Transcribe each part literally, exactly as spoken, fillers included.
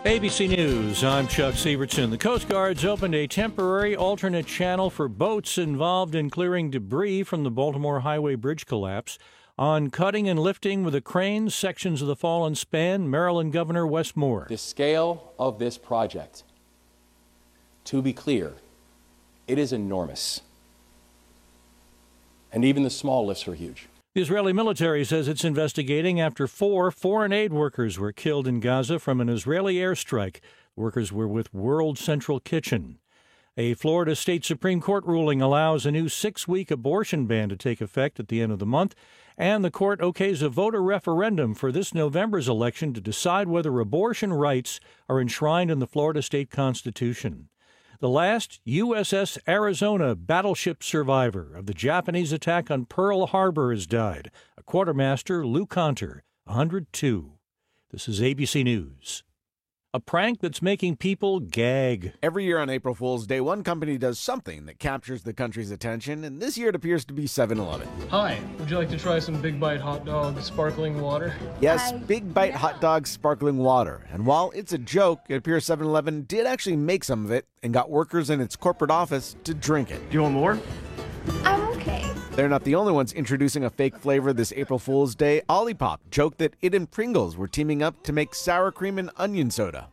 A B C News, I'm Chuck Sievertson. The Coast Guard's opened a temporary alternate channel for boats involved in clearing debris from the Baltimore Highway Bridge collapse. On cutting and lifting with a crane sections of the fallen span, Maryland Governor Wes Moore. The scale of this project, to be clear, it is enormous. And even the small lifts are huge. The Israeli military says it's investigating after four foreign aid workers were killed in Gaza from an Israeli airstrike. Workers were with World Central Kitchen. A Florida State Supreme Court ruling allows a new six-week abortion ban to take effect at the end of the month, and the court okays a voter referendum for this November's election to decide whether abortion rights are enshrined in the Florida state constitution. The last U S S Arizona battleship survivor of the Japanese attack on Pearl Harbor has died, a quartermaster, Lou Conter, one hundred two. This is A B C News. A prank that's making people gag. Every year on April Fool's Day, one company does something that captures the country's attention, and this year it appears to be seven eleven. Hi, would you like to try some Big Bite hot dog sparkling water? Yes, I Big Bite know. hot dog sparkling water. And while it's a joke, it appears seven eleven did actually make some of it and got workers in its corporate office to drink it. Do you want more? I'm okay. They're not the only ones introducing a fake flavor this April Fool's Day. Olipop joked that it and Pringles were teaming up to make sour cream and onion soda.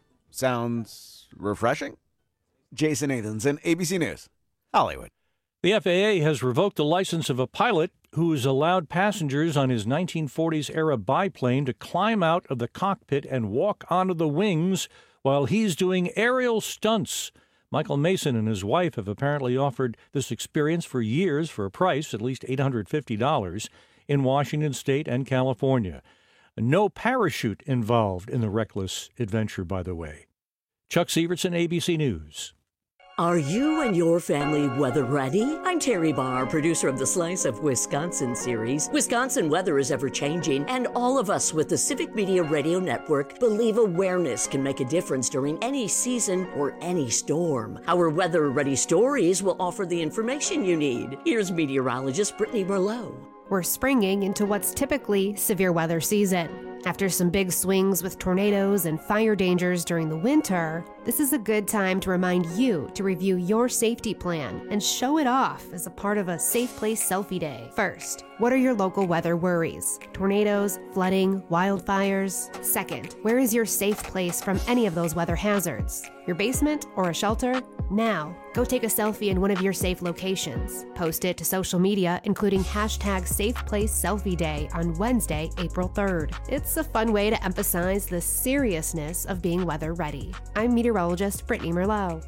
Sounds refreshing? Jason Nathanson, A B C News, Hollywood. The F A A has revoked the license of a pilot who's allowed passengers on his nineteen forties-era biplane to climb out of the cockpit and walk onto the wings while he's doing aerial stunts. Michael Mason and his wife have apparently offered this experience for years for a price, at least eight hundred fifty dollars, in Washington State and California. No parachute involved in the reckless adventure, by the way. Chuck Sievertson, A B C News. Are you and your family weather ready? I'm Terry Barr, producer of the Slice of Wisconsin series. Wisconsin weather is ever-changing, and all of us with the Civic Media Radio Network believe awareness can make a difference during any season or any storm. Our Weather Ready stories will offer the information you need. Here's meteorologist Brittany Merlot. We're springing into what's typically severe weather season. After some big swings with tornadoes and fire dangers during the winter, this is a good time to remind you to review your safety plan and show it off as a part of a Safe Place Selfie Day. First, what are your local weather worries? Tornadoes, flooding, wildfires? Second, where is your safe place from any of those weather hazards? Your basement or a shelter? Now, go take a selfie in one of your safe locations. Post it to social media, including hashtag Safe Place Selfie Day on Wednesday, April third. It's a fun way to emphasize the seriousness of being weather ready. I'm meteorologist Brittany Merlot.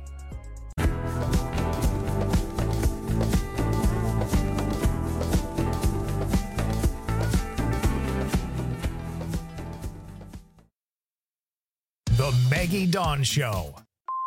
The Maggie Dawn Show.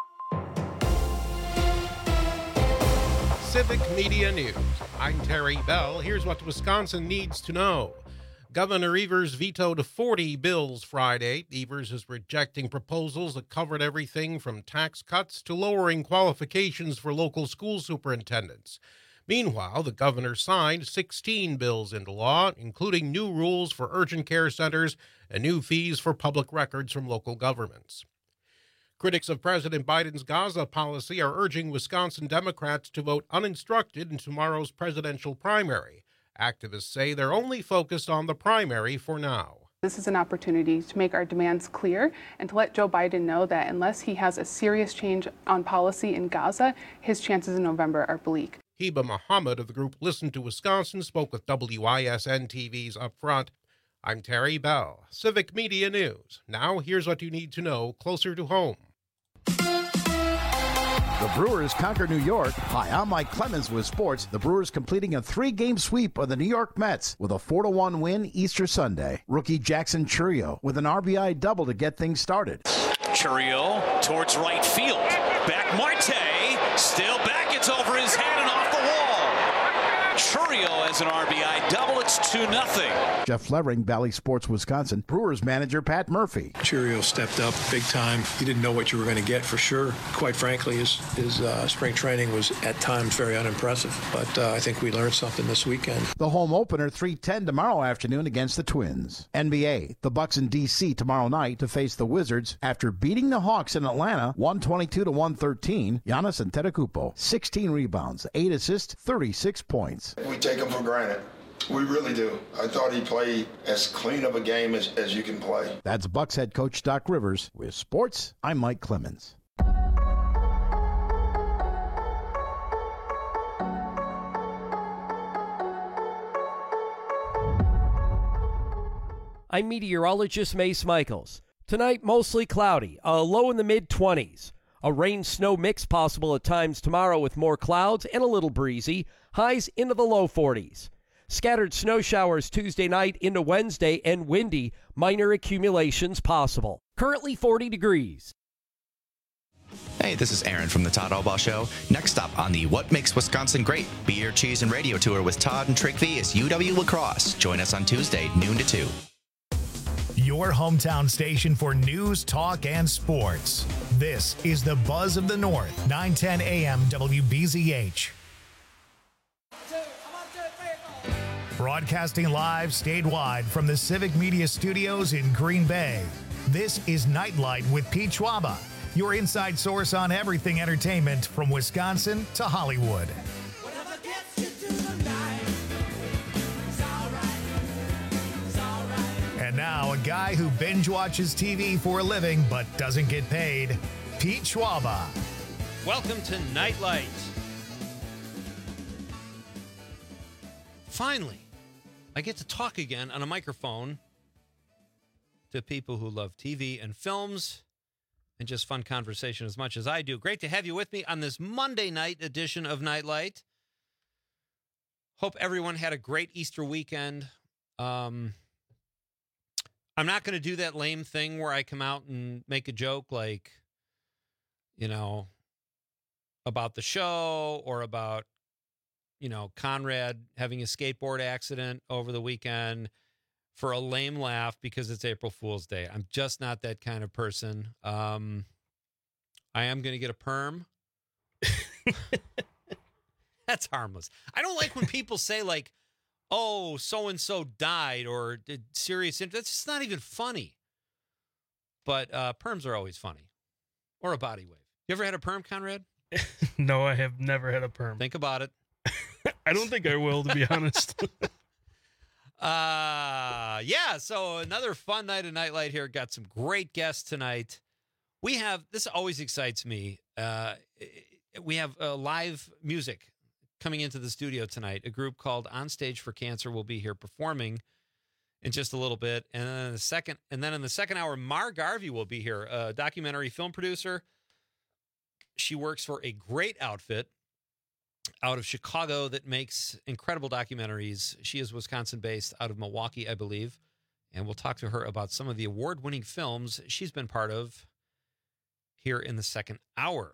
Civic Media News. I'm Terry Bell. Here's what Wisconsin needs to know. Governor Evers vetoed forty bills Friday. Evers is rejecting proposals that covered everything from tax cuts to lowering qualifications for local school superintendents. Meanwhile, the governor signed sixteen bills into law, including new rules for urgent care centers and new fees for public records from local governments. Critics of President Biden's Gaza policy are urging Wisconsin Democrats to vote uninstructed in tomorrow's presidential primary. Activists say they're only focused on the primary for now. This is an opportunity to make our demands clear and to let Joe Biden know that unless he has a serious change on policy in Gaza, his chances in November are bleak. Heba Muhammad of the group Listen to Wisconsin spoke with W I S N T V's Up Front. I'm Terry Bell, Civic Media News. Now here's what you need to know closer to home. The Brewers conquer New York. Hi, I'm Mike Clemens with sports. The Brewers completing a three-game sweep of the New York Mets with a four to one win Easter Sunday. Rookie Jackson Chourio with an R B I double to get things started. Chourio towards right field. Back Marte. Still back. It's over his head and off the wall. Churrio as an R B I double. It's two nothing. Jeff Levering, Valley Sports, Wisconsin. Brewers manager Pat Murphy. Churrio stepped up big time. You didn't know what you were going to get for sure. Quite frankly, his, his uh, spring training was at times very unimpressive. But uh, I think we learned something this weekend. The home opener three ten tomorrow afternoon against the Twins. N B A, the Bucks in D C tomorrow night to face the Wizards after beating the Hawks in Atlanta one twenty-two to one thirteen. Giannis Antetokounmpo, sixteen rebounds, eight assists, thirty-six points. We take him for granted. We really do. I thought he played as clean of a game as, as you can play. That's Bucks head coach Doc Rivers. With sports, I'm Mike Clemens. I'm meteorologist Mace Michaels. Tonight, mostly cloudy, a low in the mid-twenties. A rain-snow mix possible at times tomorrow with more clouds and a little breezy. Highs into the low forties. Scattered snow showers Tuesday night into Wednesday and windy. Minor accumulations possible. Currently forty degrees. Hey, this is Aaron from the Todd Albaugh Show. Next stop on the What Makes Wisconsin Great Beer, Cheese, and Radio Tour with Todd and Trigby is U W La Crosse. Join us on Tuesday, noon to two. Your hometown station for news, talk, and sports. This is the Buzz of the North, nine ten A M W B Z H. Broadcasting live statewide from the Civic Media Studios in Green Bay. This is Nightlight with Pete Schwaba, your inside source on everything entertainment from Wisconsin to Hollywood. And now, a guy who binge watches T V for a living but doesn't get paid, Pete Schwaba. Welcome to Nightlight. Finally, I get to talk again on a microphone to people who love T V and films and just fun conversation as much as I do. Great to have you with me on this Monday night edition of Nightlight. Hope everyone had a great Easter weekend. Um... I'm not going to do that lame thing where I come out and make a joke like, you know, about the show or about, you know, Conrad having a skateboard accident over the weekend for a lame laugh because it's April Fool's Day. I'm just not that kind of person. Um, I am going to get a perm. That's harmless. I don't like when people say like, oh, so-and-so died or did serious... That's just not even funny. But uh, perms are always funny. Or a body wave. You ever had a perm, Conrad? No, I have never had a perm. Think about it. I don't think I will, to be honest. uh, yeah, so another fun night of Nightlight here. Got some great guests tonight. We have... This always excites me. Uh, we have uh, live music coming into the studio tonight. A group called On Stage for Cancer will be here performing in just a little bit. And then in the second, and then in the second hour, Mar Garvey will be here, a documentary film producer. She works for a great outfit out of Chicago that makes incredible documentaries. She is Wisconsin-based, out of Milwaukee, I believe. And we'll talk to her about some of the award-winning films she's been part of here in the second hour.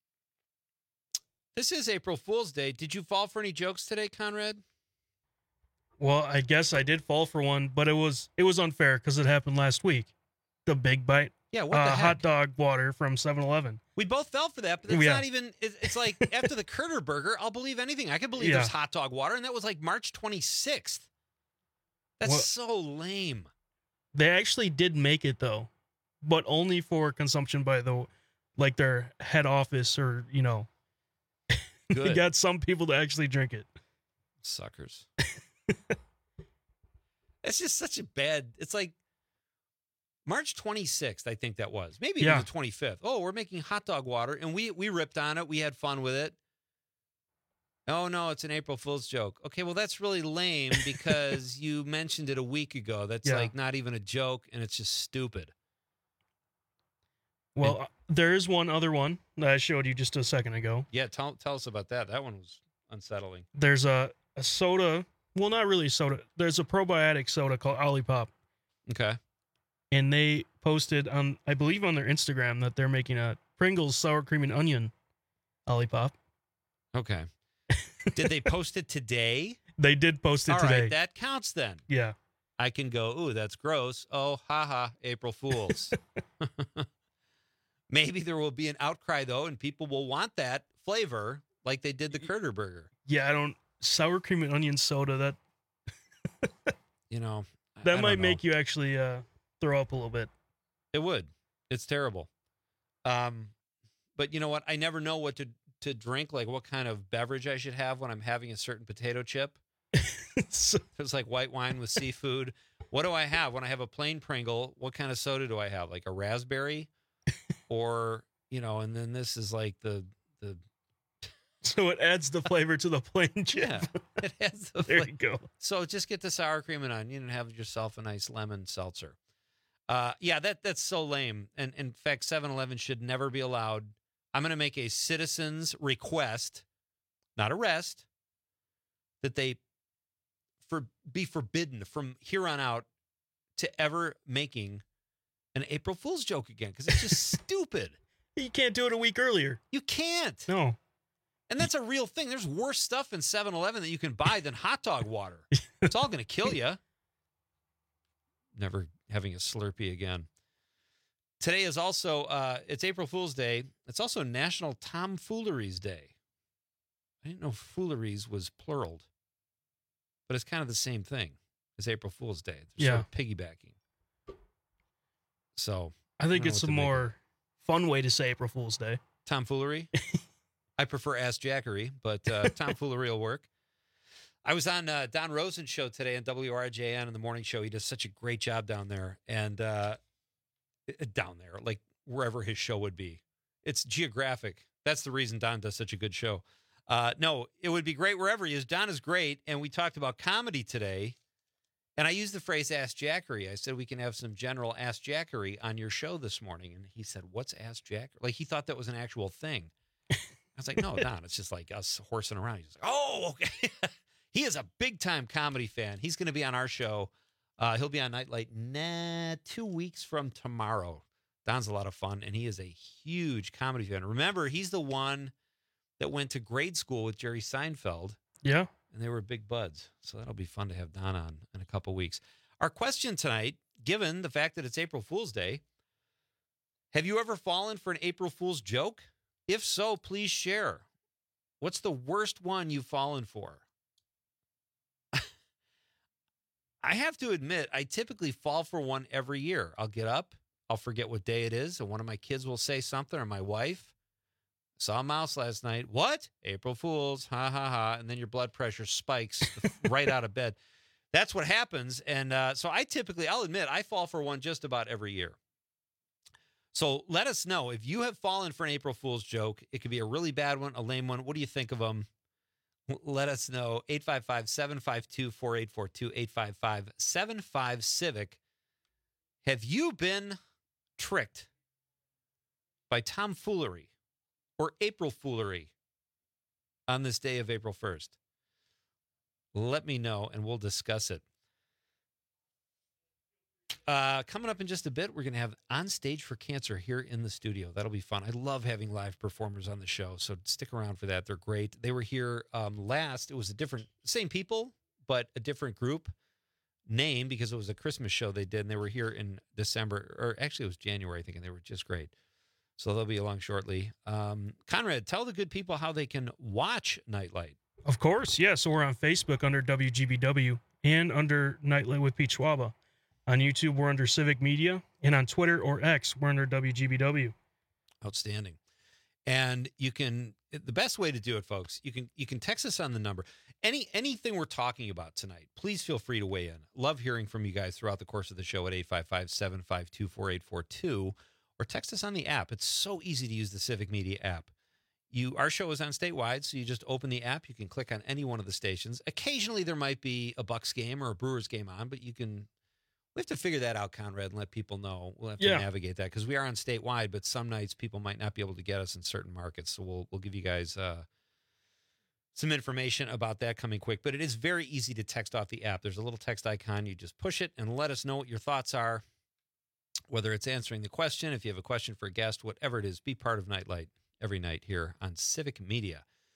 This is April Fool's Day. Did you fall for any jokes today, Conrad? Well, I guess I did fall for one, but it was it was unfair because it happened last week. The Big Bite. Yeah, what the uh, heck? Hot dog water from seven eleven. We both fell for that, but it's Yeah. not even... it- It's like after the Critter Burger, I'll believe anything. I could believe Yeah. there's hot dog water, and that was like March twenty-sixth. That's Well- so lame. They actually did make it though, but only for consumption by the like their head office or you know. They Good. got some people to actually drink it. Suckers. It's just such a bad... It's like March twenty-sixth, I think that was. Maybe even Yeah. the twenty-fifth. Oh, we're making hot dog water, and we, we ripped on it. We had fun with it. Oh, no, it's an April Fool's joke. Okay, well, that's really lame because you mentioned it a week ago. That's Yeah. like not even a joke, and it's just stupid. Well, uh, there is one other one that I showed you just a second ago. Yeah, tell, tell us about that. That one was unsettling. There's a, a soda. Well, not really soda. There's a probiotic soda called Olipop. Okay. And they posted on, I believe on their Instagram, that they're making a Pringles sour cream and onion Olipop. Okay. Did they post it today? They did post it All today. right, that counts then. Yeah. I can go, ooh, that's gross. Oh, haha, April Fools. Maybe there will be an outcry, though, and people will want that flavor like they did the Critter Burger. Yeah, I don't... Sour cream and onion soda, that... You know... That I might don't make know. you actually uh, throw up a little bit. It would. It's terrible. Um, but you know what? I never know what to, to drink, like what kind of beverage I should have when I'm having a certain potato chip. so, It's like white wine with seafood. What do I have when I have a plain Pringle? What kind of soda do I have? Like a raspberry? Or, you know, and then this is like the... the so it adds the flavor to the plain chip. Yeah, it adds the There flavor. you go. So just get the sour cream and onion and have yourself a nice lemon seltzer. Uh, yeah, that that's so lame. And in fact, seven eleven should never be allowed. I'm going to make a citizen's request, not arrest, that they for be forbidden from here on out to ever making an April Fool's joke again, because it's just stupid. You can't do it a week earlier. You can't. No. And that's a real thing. There's worse stuff in seven eleven that you can buy than hot dog water. It's all going to kill you. Never having a Slurpee again. Today is also, uh, it's April Fool's Day. It's also National Tomfooleries Day. I didn't know fooleries was plural, but it's kind of the same thing as April Fool's Day. They're Yeah. sort of piggybacking. So I think don't know it's what a to make of more fun way to say April Fool's Day. Tomfoolery. I prefer ass jackery, but uh, tomfoolery will work. I was on uh, Don Rosen's show today on W R J N in the morning show. He does such a great job down there, and uh, down there, like wherever his show would be. It's geographic. That's the reason Don does such a good show. Uh, no, it would be great wherever he is. Don is great, and we talked about comedy today, and I used the phrase ass jackery. I said we can have some general ass jackery on your show this morning, and he said, what's ass jackery? Like he thought that was an actual thing. I was like, no, Don, it's just like us horsing around. He's like, oh, okay. He is a big-time comedy fan. He's going to be on our show. Uh, he'll be on Nightlight nah, two weeks from tomorrow. Don's a lot of fun, and he is a huge comedy fan. Remember, he's the one that went to grade school with Jerry Seinfeld. Yeah. And they were big buds. So that'll be fun to have Don on in a couple weeks. Our question tonight, given the fact that it's April Fool's Day, have you ever fallen for an April Fool's joke? If so, please share. What's the worst one you've fallen for? I have to admit, I typically fall for one every year. I'll get up, I'll forget what day it is, and one of my kids will say something, or my wife. Saw a mouse last night. What? April Fools. Ha, ha, ha. And then your blood pressure spikes right out of bed. That's what happens. And uh, so I typically, I'll admit, I fall for one just about every year. So let us know if you have fallen for an April Fool's joke. It could be a really bad one, a lame one. What do you think of them? Let us know. eight five five, seven five two, four eight four two, eight five five, seven five, Civic. Have you been tricked by tomfoolery or April foolery on this day of April first? Let me know, and we'll discuss it. Uh, coming up in just a bit, we're going to have On Stage for Cancer here in the studio. That'll be fun. I love having live performers on the show, so stick around for that. They're great. They were here um, last. It was a different, same people, but a different group name because it was a Christmas show they did, and they were here in December, or actually it was January, I think, and they were just great. So they'll be along shortly. Um, Conrad, tell the good people how they can watch Nightlight. Of course, yeah. So we're on Facebook under W G B W and under Nightlight with Pete Schwaba. On YouTube, we're under Civic Media, and on Twitter or X, we're under W G B W. Outstanding. And you can, the best way to do it, folks, you can you can text us on the number. Any anything we're talking about tonight, please feel free to weigh in. Love hearing from you guys throughout the course of the show at eight five five, seven five two, four eight four two, or text us on the app. It's so easy to use the Civic Media app. You, our show is on statewide, so you just open the app. You can click on any one of the stations. Occasionally, there might be a Bucks game or a Brewers game on, but you can. We have to figure that out, Conrad, and let people know. We'll have to Yeah. navigate that because we are on statewide, but some nights people might not be able to get us in certain markets. So we'll we'll give you guys uh, some information about that coming quick. But it is very easy to text off the app. There's a little text icon. You just push it and let us know what your thoughts are, whether it's answering the question, if you have a question for a guest, whatever it is, be part of Nightlight every night here on Civic Media.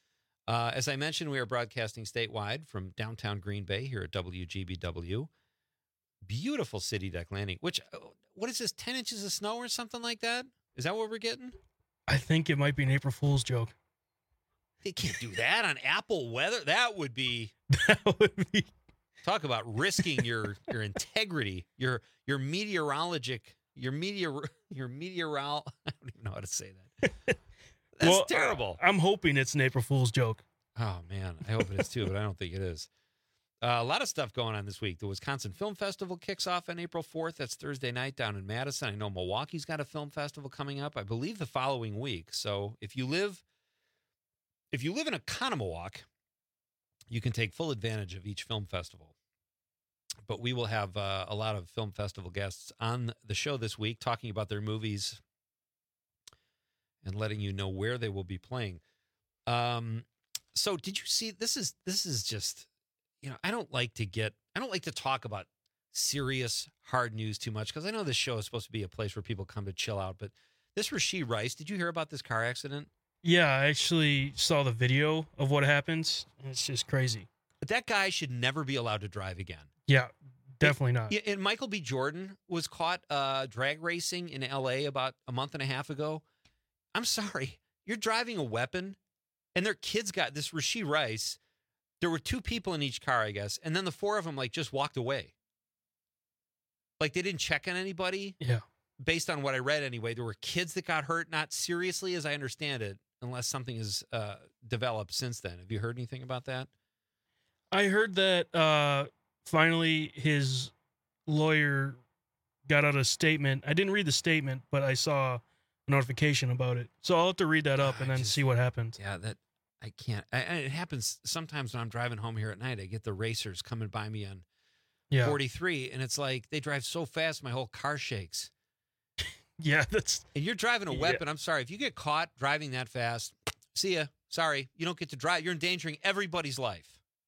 Uh, as I mentioned, we are broadcasting statewide from downtown Green Bay here at W G B W. Beautiful City Deck Landing, which, what is this, ten inches of snow or something like that? Is that what we're getting? I think it might be an April Fool's joke. They can't do that on Apple weather. That would be... That would be... Talk about risking your your integrity, your your meteorologic, your meteor, your meteoral. I don't even know how to say that. That's well, terrible. Uh, I'm hoping it's an April Fool's joke. Oh man, I hope it is too, but I don't think it is. Uh, a lot of stuff going on this week. The Wisconsin Film Festival kicks off on April fourth. That's Thursday night down in Madison. I know Milwaukee's got a film festival coming up, I believe, the following week. So if you live, if you live in Oconomowoc, you can take full advantage of each film festival. But we will have uh, a lot of film festival guests on the show this week talking about their movies and letting you know where they will be playing. Um, so did you see, this is, this is just, you know, I don't like to get, I don't like to talk about serious, hard news too much because I know this show is supposed to be a place where people come to chill out. But this Rashee Rice, did you hear about this car accident? Yeah, I actually saw the video of what happens. And it's just crazy. But that guy should never be allowed to drive again. Yeah, definitely not. Yeah, and Michael B. Jordan was caught uh, drag racing in L A about a month and a half ago. I'm sorry. You're driving a weapon, and their kids got this Rashee Rice. There were two people in each car, I guess, and then the four of them, like, just walked away. Like, they didn't check on anybody. Yeah. Based on what I read anyway, there were kids that got hurt, not seriously, as I understand it, unless something has uh, developed since then. Have you heard anything about that? I heard that... Uh... Finally, his lawyer got out a statement. I didn't read the statement, but I saw a notification about it. So I'll have to read that up and then just, see what happens. Yeah, that I can't. I, it happens sometimes when I'm driving home here at night. I get the racers coming by me on yeah. forty-three, and it's like they drive so fast, my whole car shakes. Yeah, that's. And you're driving a weapon. Yeah. I'm sorry. If you get caught driving that fast, see ya. Sorry. You don't get to drive. You're endangering everybody's life.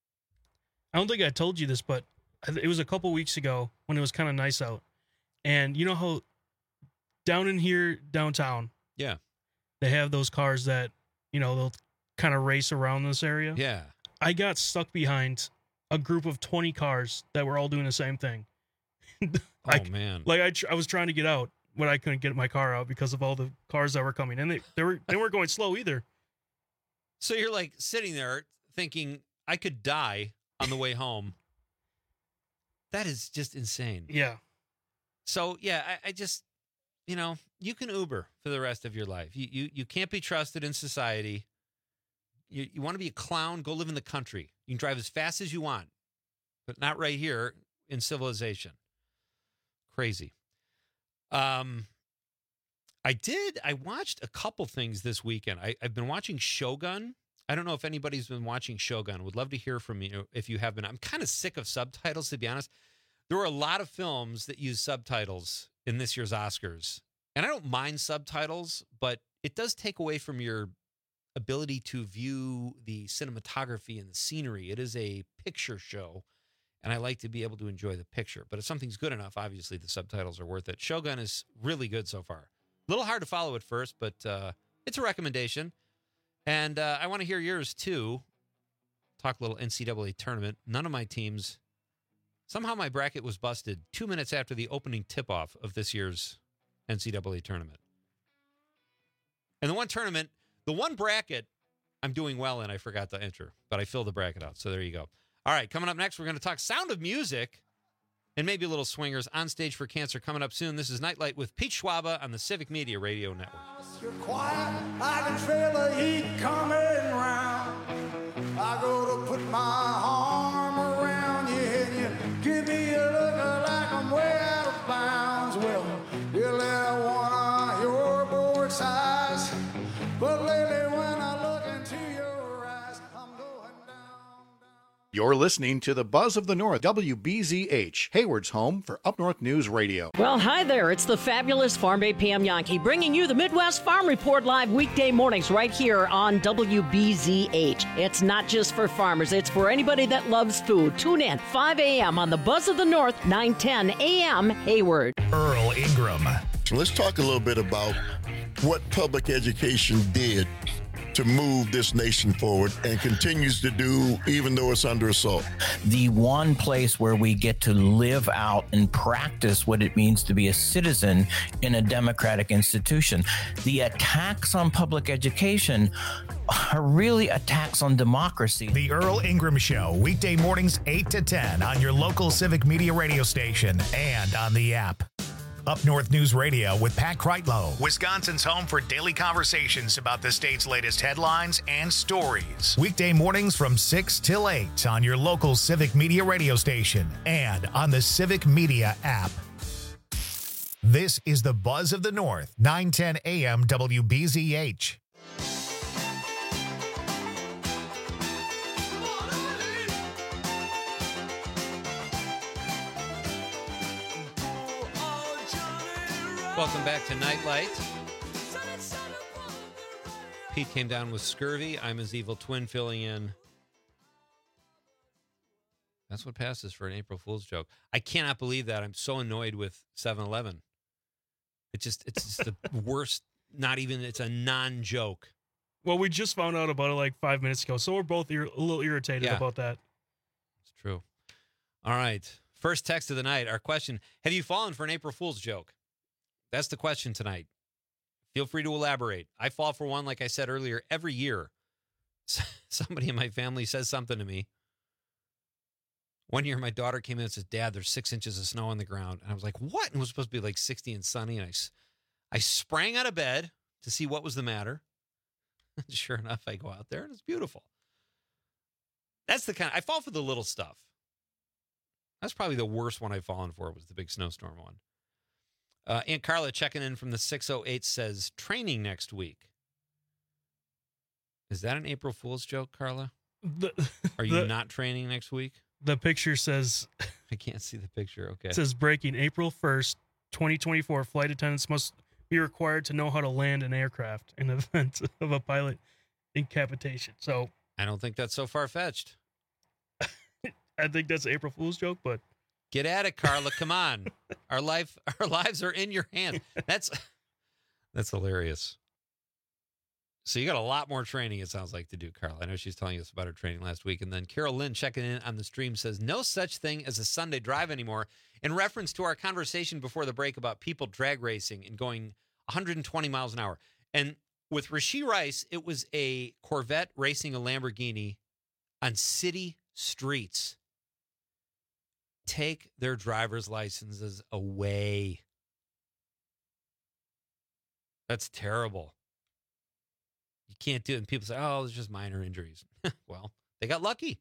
I don't think I told you this, but it was a couple weeks ago when it was kind of nice out. And you know how down in here, downtown, yeah, they have those cars that, you know, they'll kind of race around this area. Yeah. I got stuck behind a group of twenty cars that were all doing the same thing. I, oh, man. Like I, tr- I was trying to get out, but I couldn't get my car out because of all the cars that were coming. And they, they, were, they weren't going slow either. So you're like sitting there thinking, I could die on the way home. That is just insane. Yeah. So yeah, I, I just, you know, you can Uber for the rest of your life. You you you can't be trusted in society. You you want to be a clown? Go live in the country. You can drive as fast as you want, but not right here in civilization. Crazy. Um, I did. I watched a couple things this weekend. I, I've been watching Shogun. I don't know if anybody's been watching Shogun. Would love to hear from you if you have been. I'm kind of sick of subtitles, to be honest. There were a lot of films that use subtitles in this year's Oscars. And I don't mind subtitles, but it does take away from your ability to view the cinematography and the scenery. It is a picture show, and I like to be able to enjoy the picture. But if something's good enough, obviously the subtitles are worth it. Shogun is really good so far. A little hard to follow at first, but uh, it's a recommendation. And uh, I want to hear yours, too. Talk a little N C double A tournament. None of my teams. Somehow my bracket was busted two minutes after the opening tip-off of this year's N C double A tournament. And the one tournament, the one bracket I'm doing well in, I forgot to enter. But I filled the bracket out, so there you go. All right, coming up next, we're going to talk Sound of Music and maybe a little swingers. On Stage for Cancer coming up soon. This is Nightlight with Pete Schwaba on the Civic Media Radio Network. You're quiet, I can feel the heat coming round. I go to put my arm around you and you give me a look like I'm way out of bounds. Well, you let one of your bored sighs, but lately when I look into your eyes, I'm going down. You're listening to the Buzz of the North, W B Z H, Hayward's home for Up North News Radio. Well, hi there. It's the fabulous Farm Bay Pam Yankee bringing you the Midwest Farm Report live weekday mornings right here on W B Z H. It's not just for farmers. It's for anybody that loves food. Tune in five a.m. on the Buzz of the North, nine ten a.m. Hayward. Earl Ingram. Let's talk a little bit about what public education did to move this nation forward and continues to do, even though it's under assault. The one place where we get to live out and practice what it means to be a citizen in a democratic institution. The attacks on public education are really attacks on democracy. The Earl Ingram Show, weekday mornings eight to ten on your local Civic Media radio station and on the app. Up North News Radio with Pat Kreitlow, Wisconsin's home for daily conversations about the state's latest headlines and stories. Weekday mornings from six till eight on your local Civic Media radio station and on the Civic Media app. This is the Buzz of the North, nine ten A M W B Z H. Welcome back to Nightlight. Pete came down with scurvy. I'm his evil twin filling in. That's what passes for an April Fool's joke. I cannot believe that. I'm so annoyed with seven eleven. It just, it's just the worst, not even, it's a non-joke. Well, we just found out about it like five minutes ago, so we're both ir- a little irritated Yeah. about that. It's true. All right. First text of the night. Our question, have you fallen for an April Fool's joke? That's the question tonight. Feel free to elaborate. I fall for one, like I said earlier, every year. Somebody in my family says something to me. One year, my daughter came in and says, Dad, there's six inches of snow on the ground. And I was like, what? And it was supposed to be like sixty and sunny. And I, I sprang out of bed to see what was the matter. And sure enough, I go out there and it's beautiful. That's the kind of, I fall for the little stuff. That's probably the worst one I've fallen for was the big snowstorm one. Uh, Aunt Carla checking in from the six oh eight says, training next week. Is that an April Fool's joke, Carla? The, Are you the, not training next week? The picture says... I can't see the picture. Okay. It says breaking April first, twenty twenty-four. Flight attendants must be required to know how to land an aircraft in the event of a pilot incapacitation. So I don't think that's so far-fetched. I think that's an April Fool's joke, but... Get at it, Carla. Come on. Our life, our lives are in your hands. That's that's hilarious. So you got a lot more training, it sounds like, to do, Carla. I know she's telling us about her training last week. And then Carol Lynn checking in on the stream says, no such thing as a Sunday drive anymore, in reference to our conversation before the break about people drag racing and going one hundred twenty miles an hour. And with Rashee Rice, it was a Corvette racing a Lamborghini on city streets. Take their driver's licenses away. That's terrible. You can't do it. And people say, oh, it's just minor injuries. Well, they got lucky.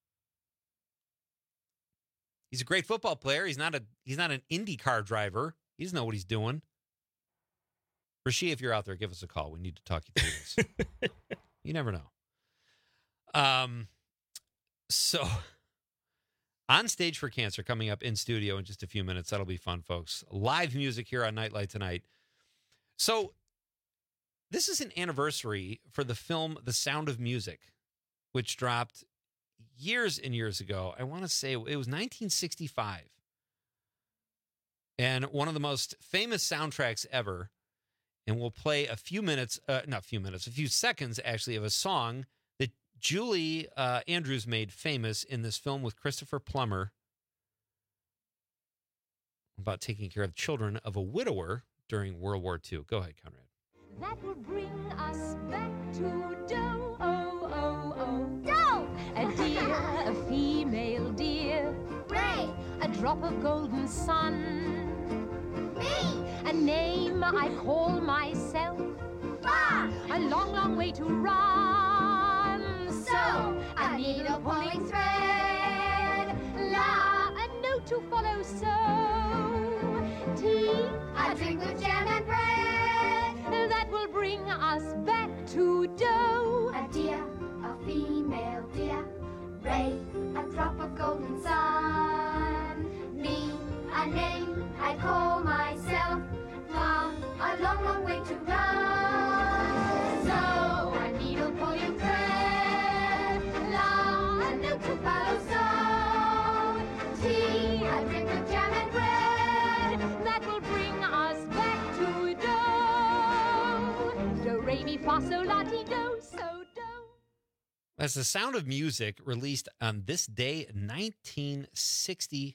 He's a great football player. He's not a he's not an IndyCar driver. He doesn't know what he's doing. Rashee, if you're out there, give us a call. We need to talk you through this. You never know. Um, so... On Stage for Cancer coming up in studio in just a few minutes. That'll be fun, folks. Live music here on Nightlight tonight. So this is an anniversary for the film The Sound of Music, which dropped years and years ago. I want to say it was nineteen sixty-five. And one of the most famous soundtracks ever. And we'll play a few minutes, uh, not a few minutes, a few seconds, actually, of a song that Julie uh, Andrews made famous in this film with Christopher Plummer about taking care of children of a widower during World War Two. Go ahead, Conrad. That will bring us back to dough, oh, oh, oh, dough! A deer, a female deer. Ray! A drop of golden sun. Me! A name I call myself. Far! A long, long way to run. So, a needle pulling thread. La! A note to follow, so. Tea! A drink with jam and bread. That will bring us back to dough. A deer, a female deer. Ray, a drop of golden sun. Me, a name I call myself. Far, a long, long way to run. So, a needle pulling thread. La, a note to follow, so. Tea, a drink with jam and bread. That will bring us back to dough. Do, re, mi, fa, sol, la, ti, do, so. That's The Sound of Music, released on this day, nineteen sixty-five.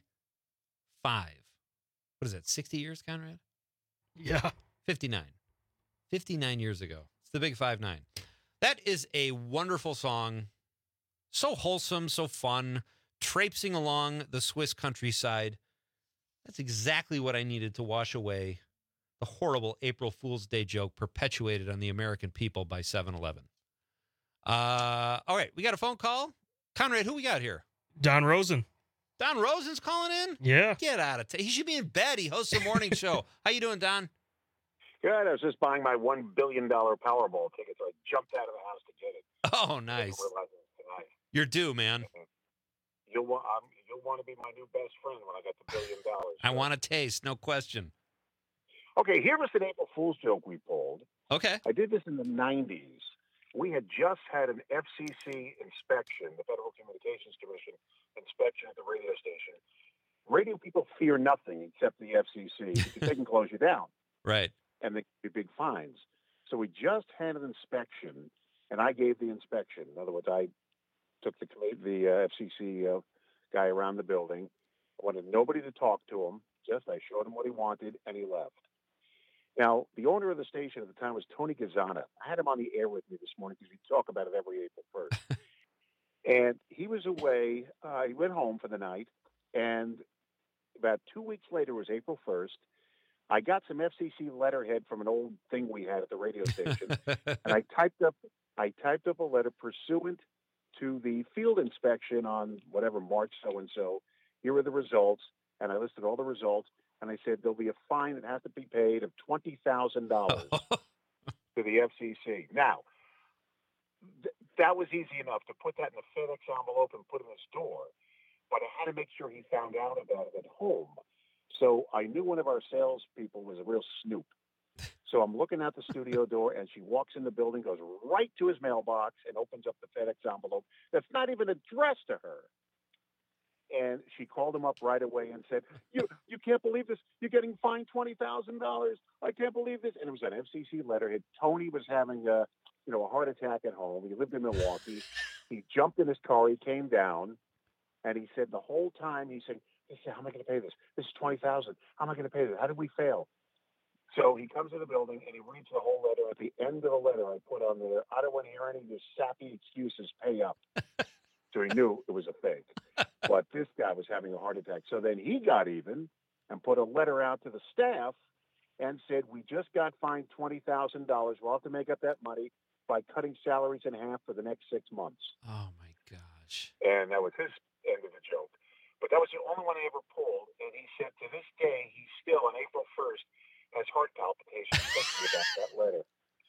What is that, sixty years, Conrad? Yeah. fifty-nine. fifty-nine years ago. It's the Big Five Nine. That is a wonderful song. So wholesome, so fun, traipsing along the Swiss countryside. That's exactly what I needed to wash away the horrible April Fool's Day joke perpetuated on the American people by seven eleven. Uh, all right, we got a phone call. Conrad, who we got here? Don Rosen. Don Rosen's calling in? Yeah. Get out of town. He should be in bed. He hosts a morning show. How you doing, Don? Good. I was just buying my one billion dollar Powerball ticket, so I jumped out of the house to get it. Oh, nice. You're due, man. You'll want um, you'll want to be my new best friend when I get the billion dollars. I want a taste, no question. Okay, here was an April Fool's joke we pulled. Okay. I did this in the nineties. We had just had an F C C inspection, the Federal Communications Commission inspection at the radio station. Radio people fear nothing except the F C C because they can close you down. Right. And they can be big fines. So we just had an inspection, and I gave the inspection. In other words, I took the the uh, F C C uh, guy around the building. I wanted nobody to talk to him. Just I showed him what he wanted, and he left. Now, the owner of the station at the time was Tony Gazzana. I had him on the air with me this morning because we talk about it every April first. And he was away. Uh, he went home for the night. And about two weeks later, it was April first. I got some F C C letterhead from an old thing we had at the radio station. And I typed up I typed up a letter pursuant to the field inspection on whatever, March so-and-so. Here are the results. And I listed all the results. And I said, there'll be a fine that has to be paid of twenty thousand dollars to the F C C. Now, th- that was easy enough to put that in a FedEx envelope and put in his door. But I had to make sure he found out about it at home. So I knew one of our salespeople was a real snoop. So I'm looking out the studio door, and she walks in the building, goes right to his mailbox, and opens up the FedEx envelope that's not even addressed to her. And she called him up right away and said, you you can't believe this. You're getting fined twenty thousand dollars. I can't believe this. And it was an F C C letterhead. Tony was having a, you know, a heart attack at home. He lived in Milwaukee. He jumped in his car. He came down, and he said the whole time, he said, he said, how am I going to pay this? This is twenty thousand dollars. How am I going to pay this? How did we fail? So he comes to the building, and he reads the whole letter. At the end of the letter, I put on there, I don't want to hear any of your sappy excuses. Pay up. So he knew it was a fake. But this guy was having a heart attack. So then he got even and put a letter out to the staff and said, we just got fined twenty thousand dollars. We'll have to make up that money by cutting salaries in half for the next six months. Oh, my gosh. And that was his end of the joke. But that was the only one I ever pulled. And he said to this day, he still, on April first, has heart palpitations thinking about that letter.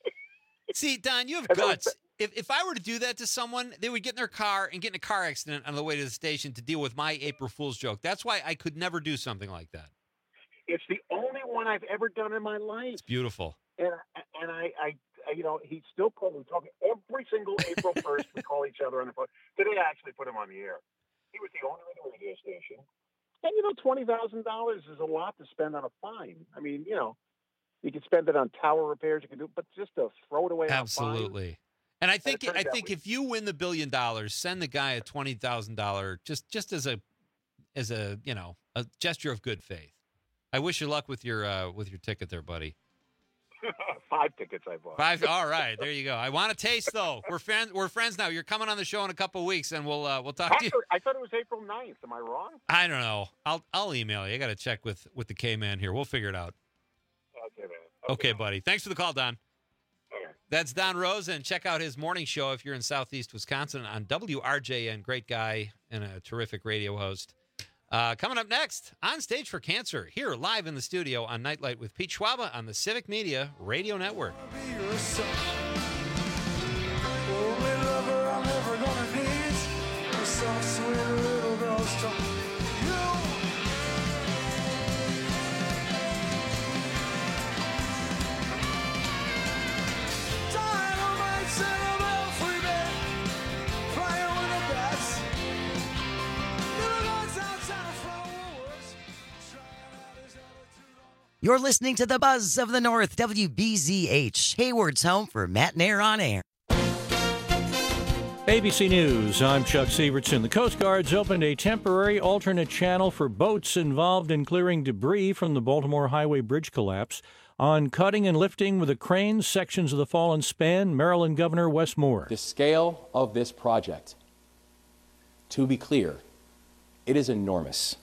See, Don, you have guts. If if I were to do that to someone, they would get in their car and get in a car accident on the way to the station to deal with my April Fool's joke. That's why I could never do something like that. It's the only one I've ever done in my life. It's beautiful. And and I, I, I you know, he still called me talking every single April first. We call each other on the phone. Today I actually put him on the air. He was the owner of the radio station. And, you know, twenty thousand dollars is a lot to spend on a fine. I mean, you know, you can spend it on tower repairs. You can do, but just to throw it away Absolutely. on a fine. And I think I think if you win the billion dollars, send the guy a twenty thousand dollar just just as a as a you know a gesture of good faith. I wish you luck with your uh, with your ticket there, buddy. Five tickets I bought. Five. All right, there you go. I want a taste though. We're friends. We're friends now. You're coming on the show in a couple of weeks, and we'll uh, we'll talk After, to you. I thought it was April ninth. Am I wrong? I don't know. I'll I'll email you. I got to check with with the K man here. We'll figure it out. Okay, man. Okay, okay buddy. Thanks for the call, Don. That's Don Rosen. Check out his morning show if you're in Southeast Wisconsin on W R J N. Great guy and a terrific radio host. Uh, coming up next, On Stage for Cancer, here live in the studio on Nightlight with Pete Schwaba on the Civic Media Radio Network. You're listening to the Buzz of the North, W B Z H, Hayward's home for Matt and Air on Air. A B C News, I'm Chuck Sievertson. The Coast Guard's opened a temporary alternate channel for boats involved in clearing debris from the Baltimore Highway Bridge collapse. On cutting and lifting with a crane sections of the fallen span, Maryland Governor Wes Moore. The scale of this project, to be clear, it is enormous.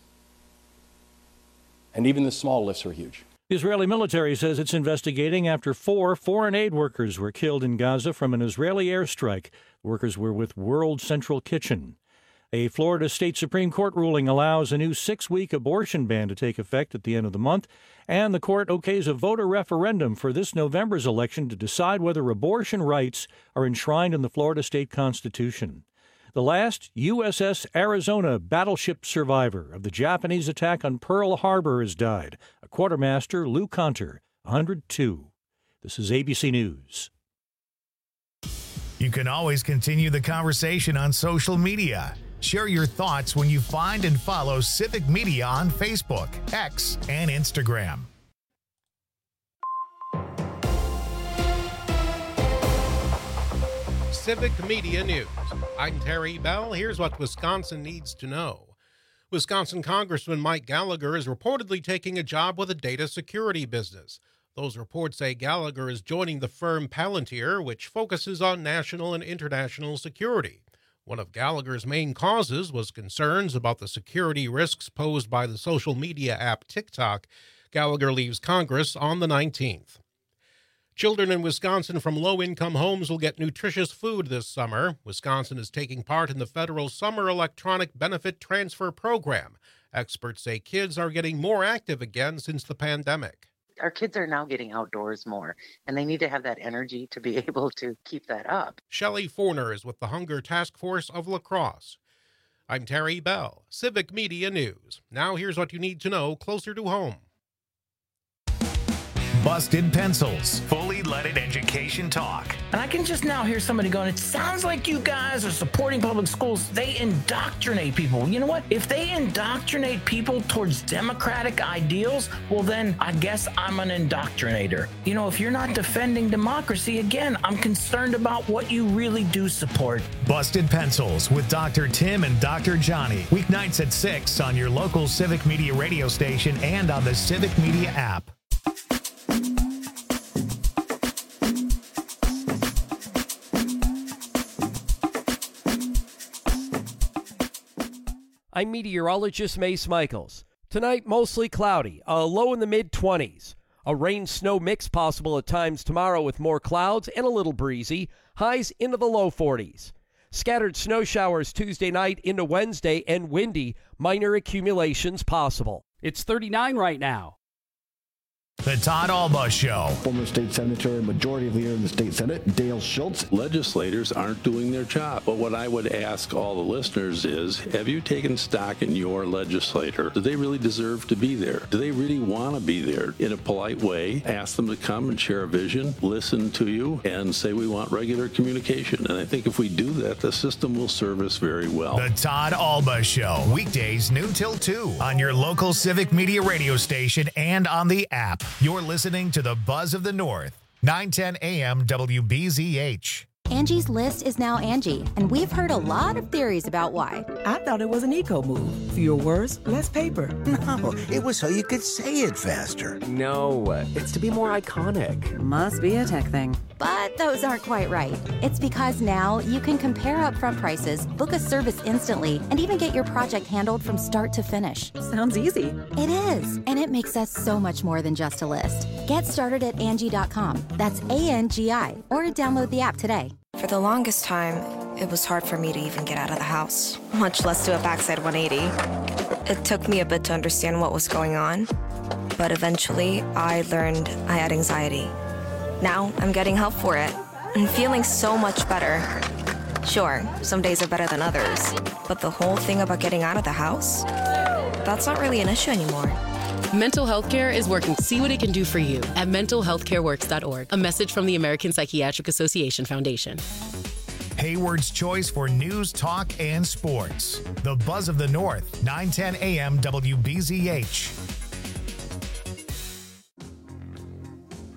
And even the small lifts are huge. The Israeli military says it's investigating after four foreign aid workers were killed in Gaza from an Israeli airstrike. The workers were with World Central Kitchen. A Florida state Supreme Court ruling allows a new six-week abortion ban to take effect at the end of the month, and the court okays a voter referendum for this November's election to decide whether abortion rights are enshrined in the Florida state constitution. The last U S S Arizona battleship survivor of the Japanese attack on Pearl Harbor has died, a quartermaster, Lou Conter, one hundred two. This is A B C News. You can always continue the conversation on social media. Share your thoughts when you find and follow Civic Media on Facebook, X, and Instagram. Civic Media News. I'm Terry Bell. Here's what Wisconsin needs to know. Wisconsin Congressman Mike Gallagher is reportedly taking a job with a data security business. Those reports say Gallagher is joining the firm Palantir, which focuses on national and international security. One of Gallagher's main causes was concerns about the security risks posed by the social media app TikTok. Gallagher leaves Congress on the nineteenth. Children in Wisconsin from low-income homes will get nutritious food this summer. Wisconsin is taking part in the federal Summer Electronic Benefit Transfer Program. Experts say kids are getting more active again since the pandemic. Our kids are now getting outdoors more, and they need to have that energy to be able to keep that up. Shelley Forner is with the Hunger Task Force of La Crosse. I'm Terry Bell, Civic Media News. Now here's what you need to know closer to home. Busted Pencils, fully leaded education talk. And I can just now hear somebody going, it sounds like you guys are supporting public schools. They indoctrinate people. You know what? If they indoctrinate people towards democratic ideals, well, then I guess I'm an indoctrinator. You know, if you're not defending democracy, again, I'm concerned about what you really do support. Busted Pencils with Doctor Tim and Doctor Johnny. Weeknights at six on your local Civic Media radio station and on the Civic Media app. I'm meteorologist Mace Michaels. Tonight, mostly cloudy, a low in the mid-twenties. A rain-snow mix possible at times tomorrow with more clouds and a little breezy. Highs into the low forties. Scattered snow showers Tuesday night into Wednesday and windy, minor accumulations possible. It's thirty-nine right now. The Todd Alba Show. Former state senator, majority leader in the state senate, Dale Schultz. Legislators aren't doing their job. But what I would ask all the listeners is, have you taken stock in your legislator? Do they really deserve to be there? Do they really want to be there? In a polite way, ask them to come and share a vision, listen to you, and say we want regular communication. And I think if we do that, the system will serve us very well. The Todd Alba Show. Weekdays noon till two on your local Civic Media radio station and on the app. You're listening to the Buzz of the North, nine ten A M W B Z H. Angie's List is now Angie, and we've heard a lot of theories about why. I thought it was an eco move. Fewer words, less paper. No, it was so you could say it faster. No, it's to be more iconic. Must be a tech thing. But those aren't quite right. It's because now you can compare upfront prices, book a service instantly, and even get your project handled from start to finish. Sounds easy. It is, and it makes us so much more than just a list. Get started at Angie dot com. That's A N G I, or download the app today. For the longest time, it was hard for me to even get out of the house, much less do a backside one eighty. It took me a bit to understand what was going on, but eventually I learned I had anxiety. Now I'm getting help for it and feeling so much better. Sure, some days are better than others, but the whole thing about getting out of the house, that's not really an issue anymore. Mental health care is working. See what it can do for you at mental health care works dot org. A message from the American Psychiatric Association Foundation. Hayward's choice for news, talk, and sports. The Buzz of the North, nine ten A M W B Z H.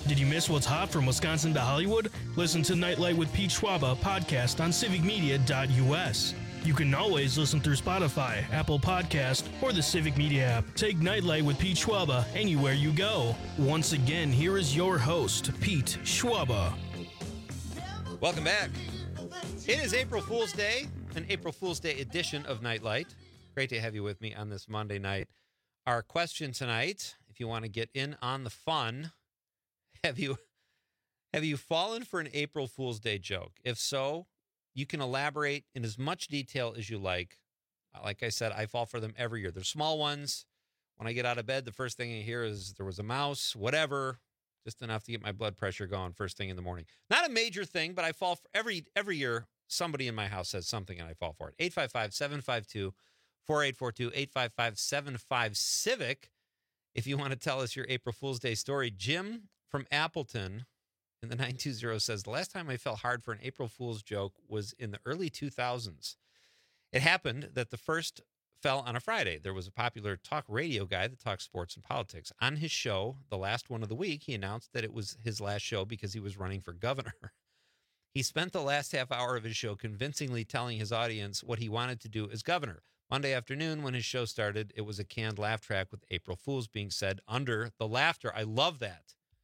Did you miss what's hot from Wisconsin to Hollywood? Listen to Nightlight with Pete Schwaba podcast on civic media dot U S. You can always listen through Spotify, Apple Podcast, or the Civic Media app. Take Nightlight with Pete Schwaba anywhere you go. Once again, here is your host, Pete Schwaba. Welcome back. It is April Fool's Day, an April Fool's Day edition of Nightlight. Great to have you with me on this Monday night. Our question tonight, if you want to get in on the fun, have you have you fallen for an April Fool's Day joke? If so, you can elaborate in as much detail as you like. Like I said, I fall for them every year. They're small ones. When I get out of bed, the first thing I hear is there was a mouse, whatever, just enough to get my blood pressure going first thing in the morning. Not a major thing, but I fall for every every year. Somebody in my house says something and I fall for it. eight five five, seven five two, four eight four two, eight five five, seven five, CIVIC. If you want to tell us your April Fool's Day story. Jim from Appleton in the nine two zero says, the last time I fell hard for an April Fool's joke was in the early two thousands. It happened that the first fell on a Friday. There was a popular talk radio guy that talks sports and politics. On his show, the last one of the week, he announced that it was his last show because he was running for governor. He spent the last half hour of his show convincingly telling his audience what he wanted to do as governor. Monday afternoon, when his show started, it was a canned laugh track with April Fools being said under the laughter. I love that.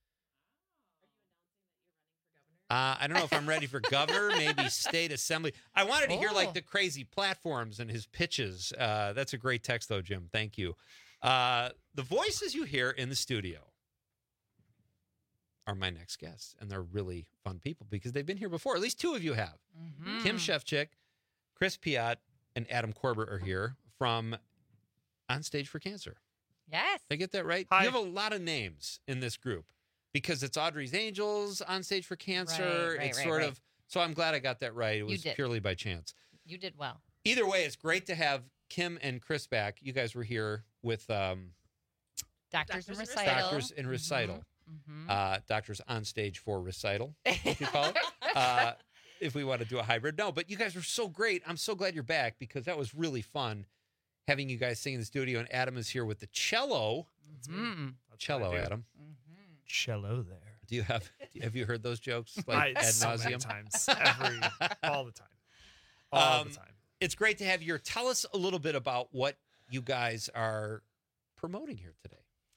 Uh, I don't know if I'm ready for governor, maybe state assembly. I wanted to hear like the crazy platforms and his pitches. Uh, that's a great text, though, Jim. Thank you. Uh, the voices you hear in the studio are my next guests, and they're really fun people because they've been here before. At least two of you have. Mm-hmm. Kim Shefchick, Chris Piat, and Adam Corbett are here from On Stage for Cancer. Yes. Did I get that right? Hi. You have a lot of names in this group. Because it's Audrey's Angels, On Stage for Cancer. Right, right, it's right, sort right. of, so I'm glad I got that right. It You was did. purely by chance. You did well. Either way, it's great to have Kim and Chris back. You guys were here with um, Doctors, in Recital. Doctors in Recital. Mhm. Uh, doctors on Stage for Recital, if you call it. uh, if we want to do a hybrid. No, but you guys were so great. I'm so glad you're back because that was really fun having you guys sing in the studio. And Adam is here with the cello. Mhm. Cello, Adam. Cello there. Do you have have you heard those jokes like I, ad so many nauseum? times, every all the time, all Um, the time. It's great to have you here. Tell us a little bit about what you guys are promoting here today.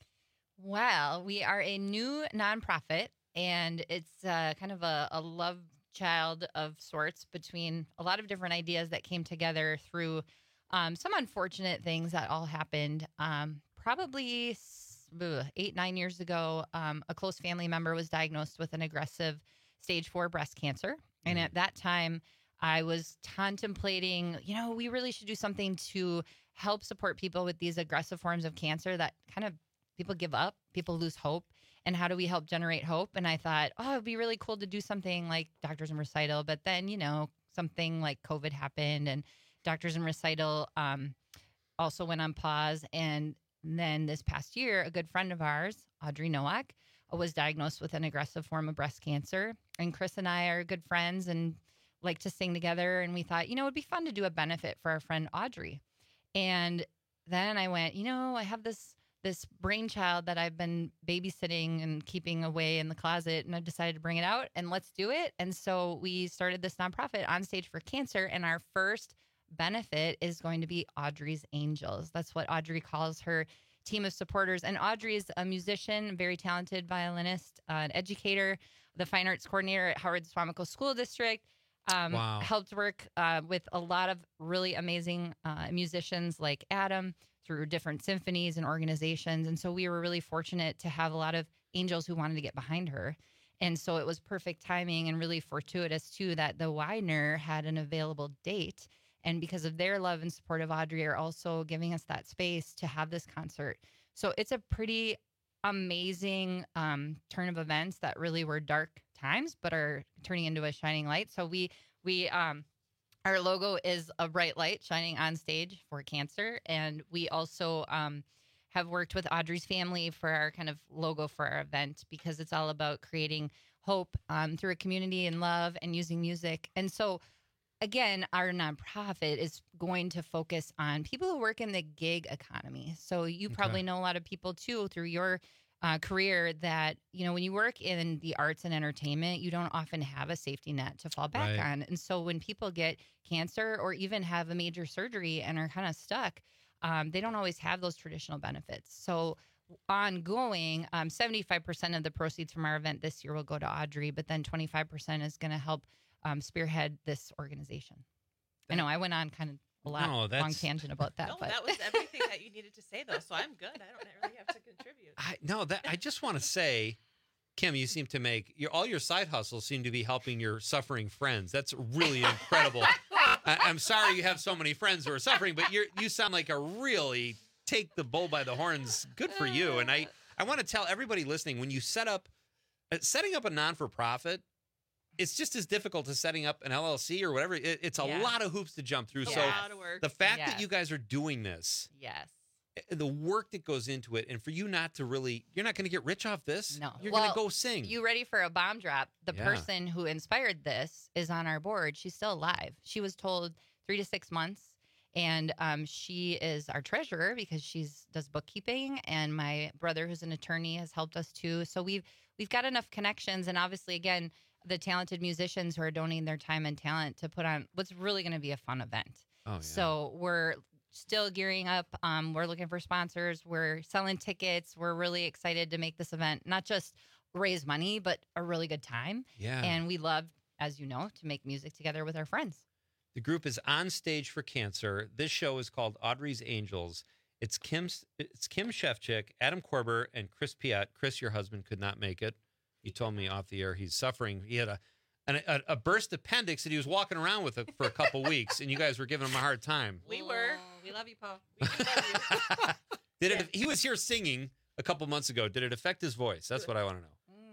Well, we are a new nonprofit, and it's uh, kind of a, a love child of sorts between a lot of different ideas that came together through um, some unfortunate things that all happened. Um, probably s- ugh, eight, nine years ago, um, a close family member was diagnosed with an aggressive stage four breast cancer. And at that time, I was contemplating, you know, we really should do something to help support people with these aggressive forms of cancer that kind of people give up, people lose hope. And how do we help generate hope? And I thought, oh, it'd be really cool to do something like Doctors in Recital. But then, you know, something like COVID happened and Doctors in Recital um, also went on pause. And then this past year, a good friend of ours, Audrey Nowak, was diagnosed with an aggressive form of breast cancer. And Chris and I are good friends and like to sing together. And we thought, you know, it'd be fun to do a benefit for our friend Audrey. And then I went, you know, I have this this brainchild that I've been babysitting and keeping away in the closet, and I decided to bring it out and let's do it. And so we started this nonprofit, On Stage for Cancer, and our first benefit is going to be Audrey's Angels. That's what Audrey calls her team of supporters. And Audrey is a musician, a very talented violinist, uh, an educator, the fine arts coordinator at Howard Swamico School District. Um, Wow. Helped work uh, with a lot of really amazing uh, musicians like Adam through different symphonies and organizations. And so we were really fortunate to have a lot of angels who wanted to get behind her. And so it was perfect timing and really fortuitous, too, that the Widener had an available date. And because of their love and support of Audrey are also giving us that space to have this concert. So it's a pretty amazing um, turn of events that really were dark times, but are turning into a shining light. So we, we, um, our logo is a bright light shining on stage for cancer. And we also um, have worked with Audrey's family for our kind of logo for our event, because it's all about creating hope um, through a community and love and using music. And so, again, our nonprofit is going to focus on people who work in the gig economy. So you probably know a lot of people, too, through your uh, career that, you know, when you work in the arts and entertainment, you don't often have a safety net to fall back Right. on. And so when people get cancer or even have a major surgery and are kind of stuck, um, they don't always have those traditional benefits. So ongoing, um, seventy-five percent of the proceeds from our event this year will go to Audrey, but then twenty-five percent is going to help um, spearhead this organization. I know I went on kind of a lot No, long that's- tangent about that, No, but that was everything that you needed to say, though. So I'm good. I don't really have to contribute. I no, that I just want to say, Kim, you seem to make your all your side hustles seem to be helping your suffering friends. That's really incredible. I, I'm sorry you have so many friends who are suffering, but you you sound like a really take the bull by the horns. Good for you. And I I want to tell everybody listening, when you set up uh, setting up a non for profit, it's just as difficult as setting up an L L C or whatever. It, it's a Yeah. lot of hoops to jump through. Yes. So A lot of work. the fact Yes. that you guys are doing this, yes. the work that goes into it, and for you not to really, you're not going to get rich off this. No. You're Well, going to go sing. You ready for a bomb drop? The Yeah. person who inspired this is on our board. She's still alive. She was told three to six months. And um, she is our treasurer because she's does bookkeeping, and my brother, who's an attorney, has helped us too. So we've we've got enough connections, and obviously, again, the talented musicians who are donating their time and talent to put on what's really going to be a fun event. Oh, yeah. So we're still gearing up. Um, we're looking for sponsors. We're selling tickets. We're really excited to make this event not just raise money, but a really good time. Yeah. And we love, as you know, to make music together with our friends. The group is On Stage for Cancer. This show is called Audrey's Angels. It's Kim's, it's Kim Shefchick, Adam Korber, and Chris Piat. Chris, your husband, could not make it. He told me off the air he's suffering. He had a an, a, a burst appendix that he was walking around with it for a couple weeks, and you guys were giving him a hard time. We were. We love you, Paul. We do love you. Did it? He was here singing a couple months ago. Did it affect his voice? That's what I want to know.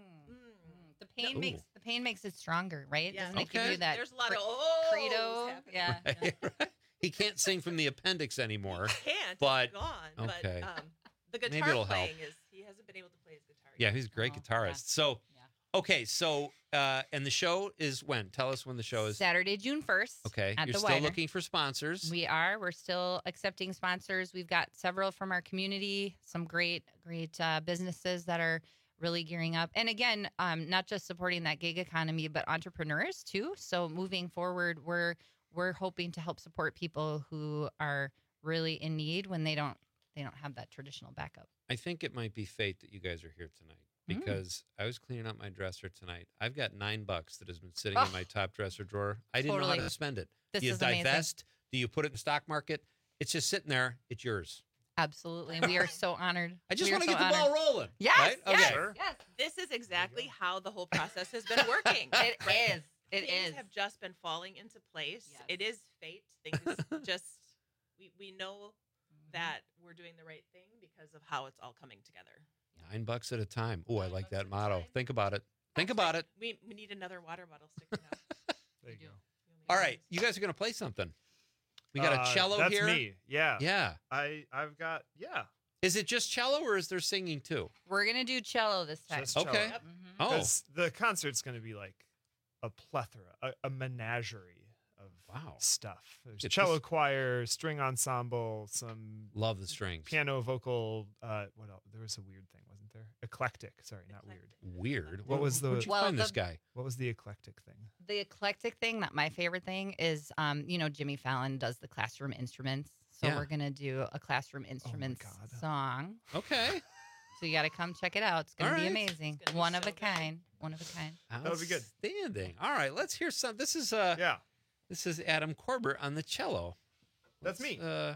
The pain Ooh. makes the pain makes it stronger, right? Yeah. Doesn't it give Okay. you that? There's a lot cre- of ohs credo. happening. Yeah. Right. He can't sing from the appendix anymore. Can't. But it's gone. okay. But um, the Maybe guitar it'll help. playing is he hasn't been able to play his guitar. Yeah, yet. he's a great Oh, guitarist. So, okay, so uh, and the show is when? Tell us when the show is. Saturday, June first. Okay, at you're the still Wider. looking for sponsors. We are. We're still accepting sponsors. We've got several from our community. Some great, great uh, businesses that are really gearing up. And again, um, not just supporting that gig economy, but entrepreneurs too. So moving forward, we're we're hoping to help support people who are really in need when they don't they don't have that traditional backup. I think it might be fate that you guys are here tonight Mm. because I was cleaning out my dresser tonight. I've got nine bucks that has been sitting in Oh. my top dresser drawer. I didn't know Totally. how to spend it. This Do you is amazing. divest? Do you put it in the stock market? It's just sitting there. It's yours. Absolutely. We are so honored. I just We are want to so get the ball honored. rolling. Yes, Right? yes, Okay. Sure. yes. This is exactly how the whole process has been working. It right? is. It Things is. have just been falling into place. Yes. It is fate. Things just we we know that we're doing the right thing because of how it's all coming together. Nine bucks at a time. Oh, I like that motto. Think about it. Think about it. We we need another water bottle sticking out. There you go. All right, you guys are going to play something. We got Uh, a cello that's here. me. Yeah. Yeah. I I've got yeah. Is it just cello or is there singing too? We're gonna do cello this time. Just cello. Okay. Mhm. Oh, Because the concert's going to be like a plethora, a, a menagerie of Wow. stuff. There's Get cello this- choir, string ensemble, some love the strings. piano, vocal. Uh, what else? There was a weird thing, wasn't there? Eclectic. Sorry, not weird. Weird. What was the- Where'd you Well, find this the- guy? What was the eclectic thing? The eclectic thing, not my favorite thing, is um, you know, Jimmy Fallon does the classroom instruments. So Yeah. we're gonna do a classroom instruments God. song. Okay. So you gotta come check it out. It's gonna All be right. amazing. It's gonna be One of so a good. kind. One of a kind. That'll be good. Outstanding. All right, let's hear some. This is uh Yeah, this is Adam Korber on the cello. that's Let's, me. Uh,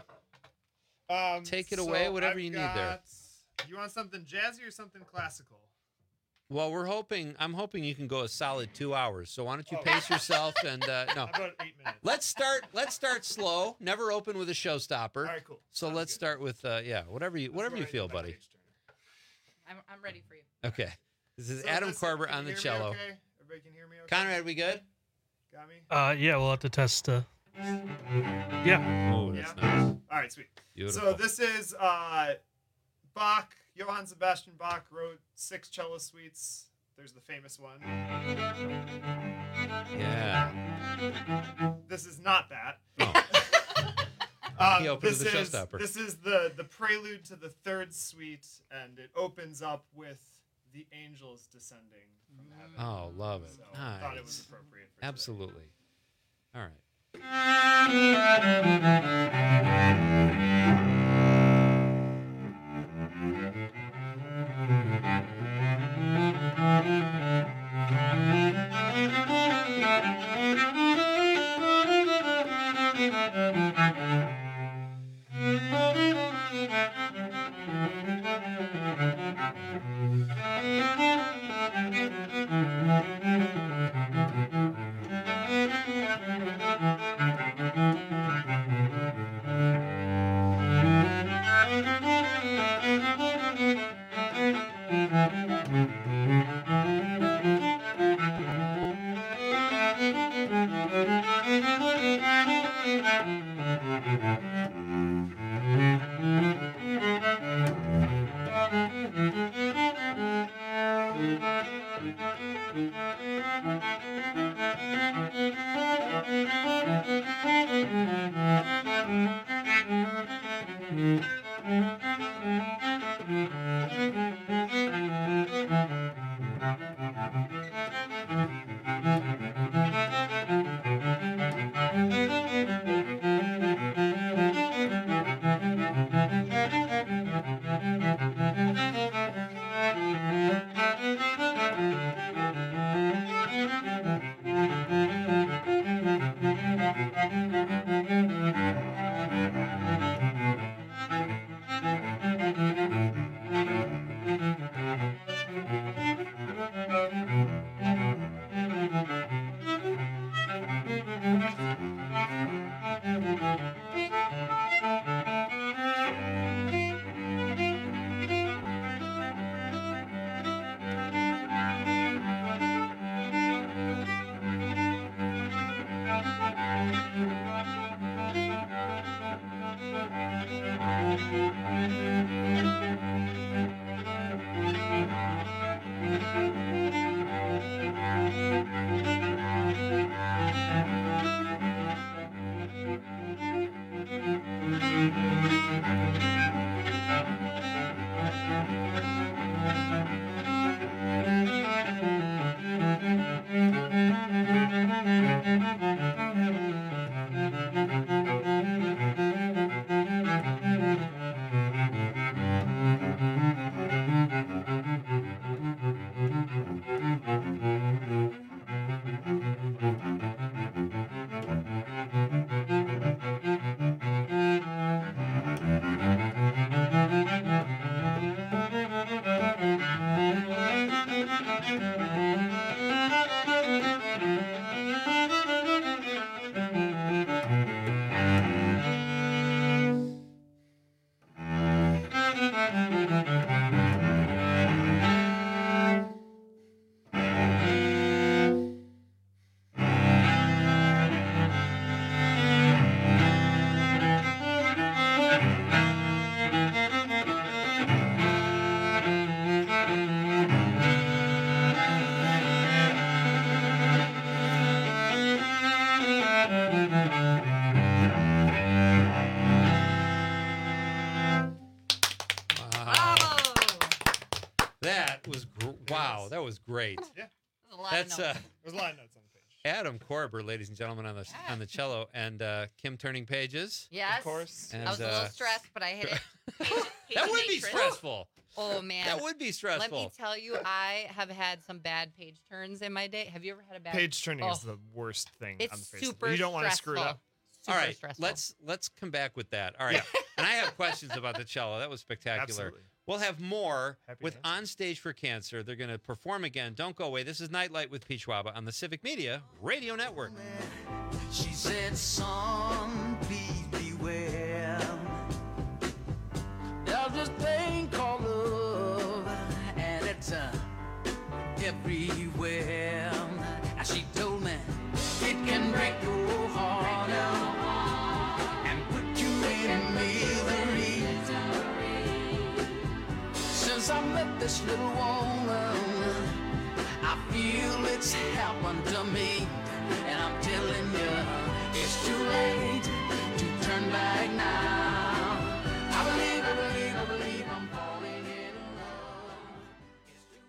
Um, take it so away, whatever I've you need there. got- You want something jazzy or something classical? well, we're hoping. I'm hoping you can go a solid two hours. So why don't you Oh. pace yourself and uh, no. How about eight minutes? Let's start. Let's start slow. Never open with a showstopper. All right, cool. So Sounds let's good. start with uh, yeah, whatever you Let's whatever go you right feel, into my buddy. page turner. I'm, I'm ready for you. Okay. This is So Adam listen, Korber can on you the hear me cello. Okay? Everybody can hear me okay? Conrad, we good? Got me? Uh, yeah, we'll have to test. Uh, yeah. Oh, that's Yeah? nice. All right, sweet. Beautiful. So this is uh, Bach. Johann Sebastian Bach wrote six cello suites. There's the famous one. Yeah. This is not that. Oh. Uh, he opened this with the is showstopper. this is the the prelude to the third suite, and it opens up with the angels descending from heaven. Oh, love it. So nice. I thought it was appropriate for Absolutely. All right. Wow, that was great. Yeah. That was a lot That's of uh, notes. There's a lot of notes on the page. Adam Korber, ladies and gentlemen, on the on the cello, and uh, Kim turning pages. Yes. Of course. And, I was a little uh, stressed, but I hit it. That would be stressful. Oh, man. That would be stressful. Let me tell you, I have had some bad page turns in my day. Have you ever had a bad Page turning oh, is the worst thing it's on the face. super of You don't want to screw it stressful. up. All Super right, stressful. let's let's come back with that. All right, and I have questions about the cello. That was spectacular. Absolutely. We'll have more Happy with to On Stage for Cancer. They're going to perform again. Don't go away. This is Nightlight with Pete Schwaba on the Civic Media Radio Network. She said, son, please beware. There's this thing called love, and it's uh, everywhere. And she told me it can break your heart and put you in misery. Since I met this little woman, I feel it's happened to me. And I'm telling you, it's too late to turn back now.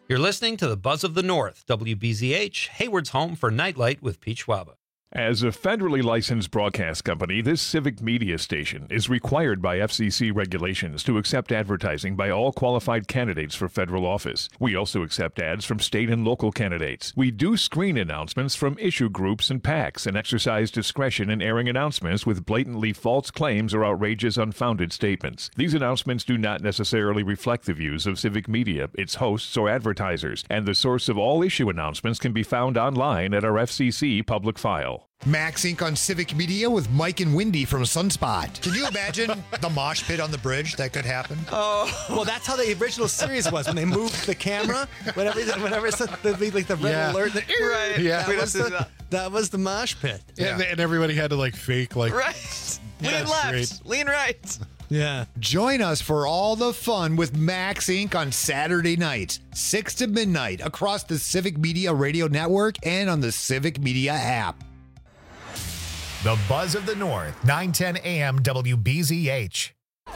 You're listening to the Buzz of the North, W B Z H, Hayward's home for Nightlight with Pete Schwaba. As a federally licensed broadcast company, this civic media station is required by F C C regulations to accept advertising by all qualified candidates for federal office. We also accept ads from state and local candidates. We do screen announcements from issue groups and PACs and exercise discretion in airing announcements with blatantly false claims or outrageous, unfounded statements. These announcements do not necessarily reflect the views of civic media, its hosts, or advertisers, and the source of all issue announcements can be found online at our F C C public file. Max Incorporated on Civic Media with Mike and Wendy from Sunspot. Can you imagine the mosh pit on the bridge that could happen? Oh, well, that's how the original series was when they moved the camera. Whenever, whenever it's the, the, like the red Yeah. alert, the, right? Yeah. that was the, that was the mosh pit. And, and everybody had to like fake like Right. Lean That's left, great. lean right. Yeah. Join us for all the fun with Max Incorporated on Saturday nights, six to midnight, across the Civic Media Radio Network and on the Civic Media app. The Buzz of the North, nine ten A M W B Z H.